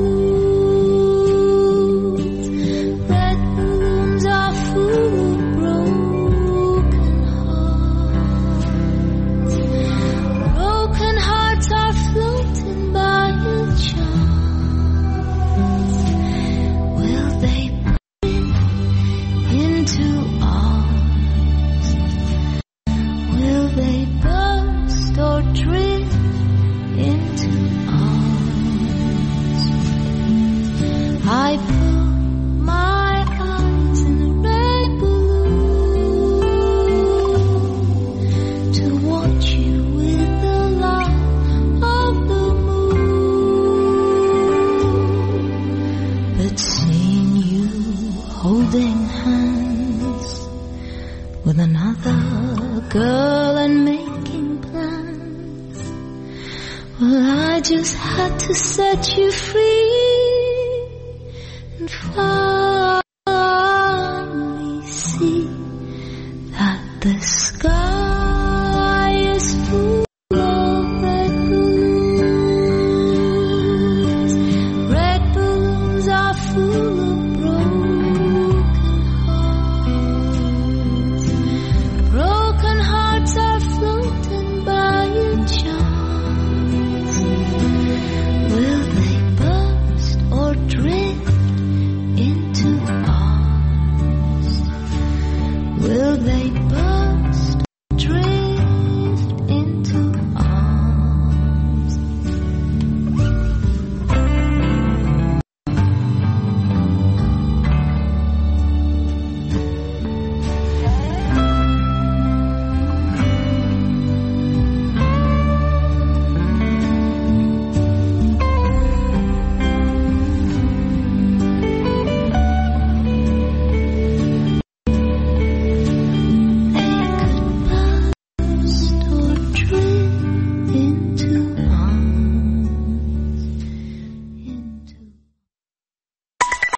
balloons. Red balloons are full of broken hearts. Broken hearts are floating by a chance. Will they bring into arms? Will they burst or drift into arms? I put my eyes in a red balloon to watch you with the light of the moon. But seeing you holding hands with another girl and making plans, well, I just had to set you free. and finally see that the sky is full of red balloons. Red balloons are full of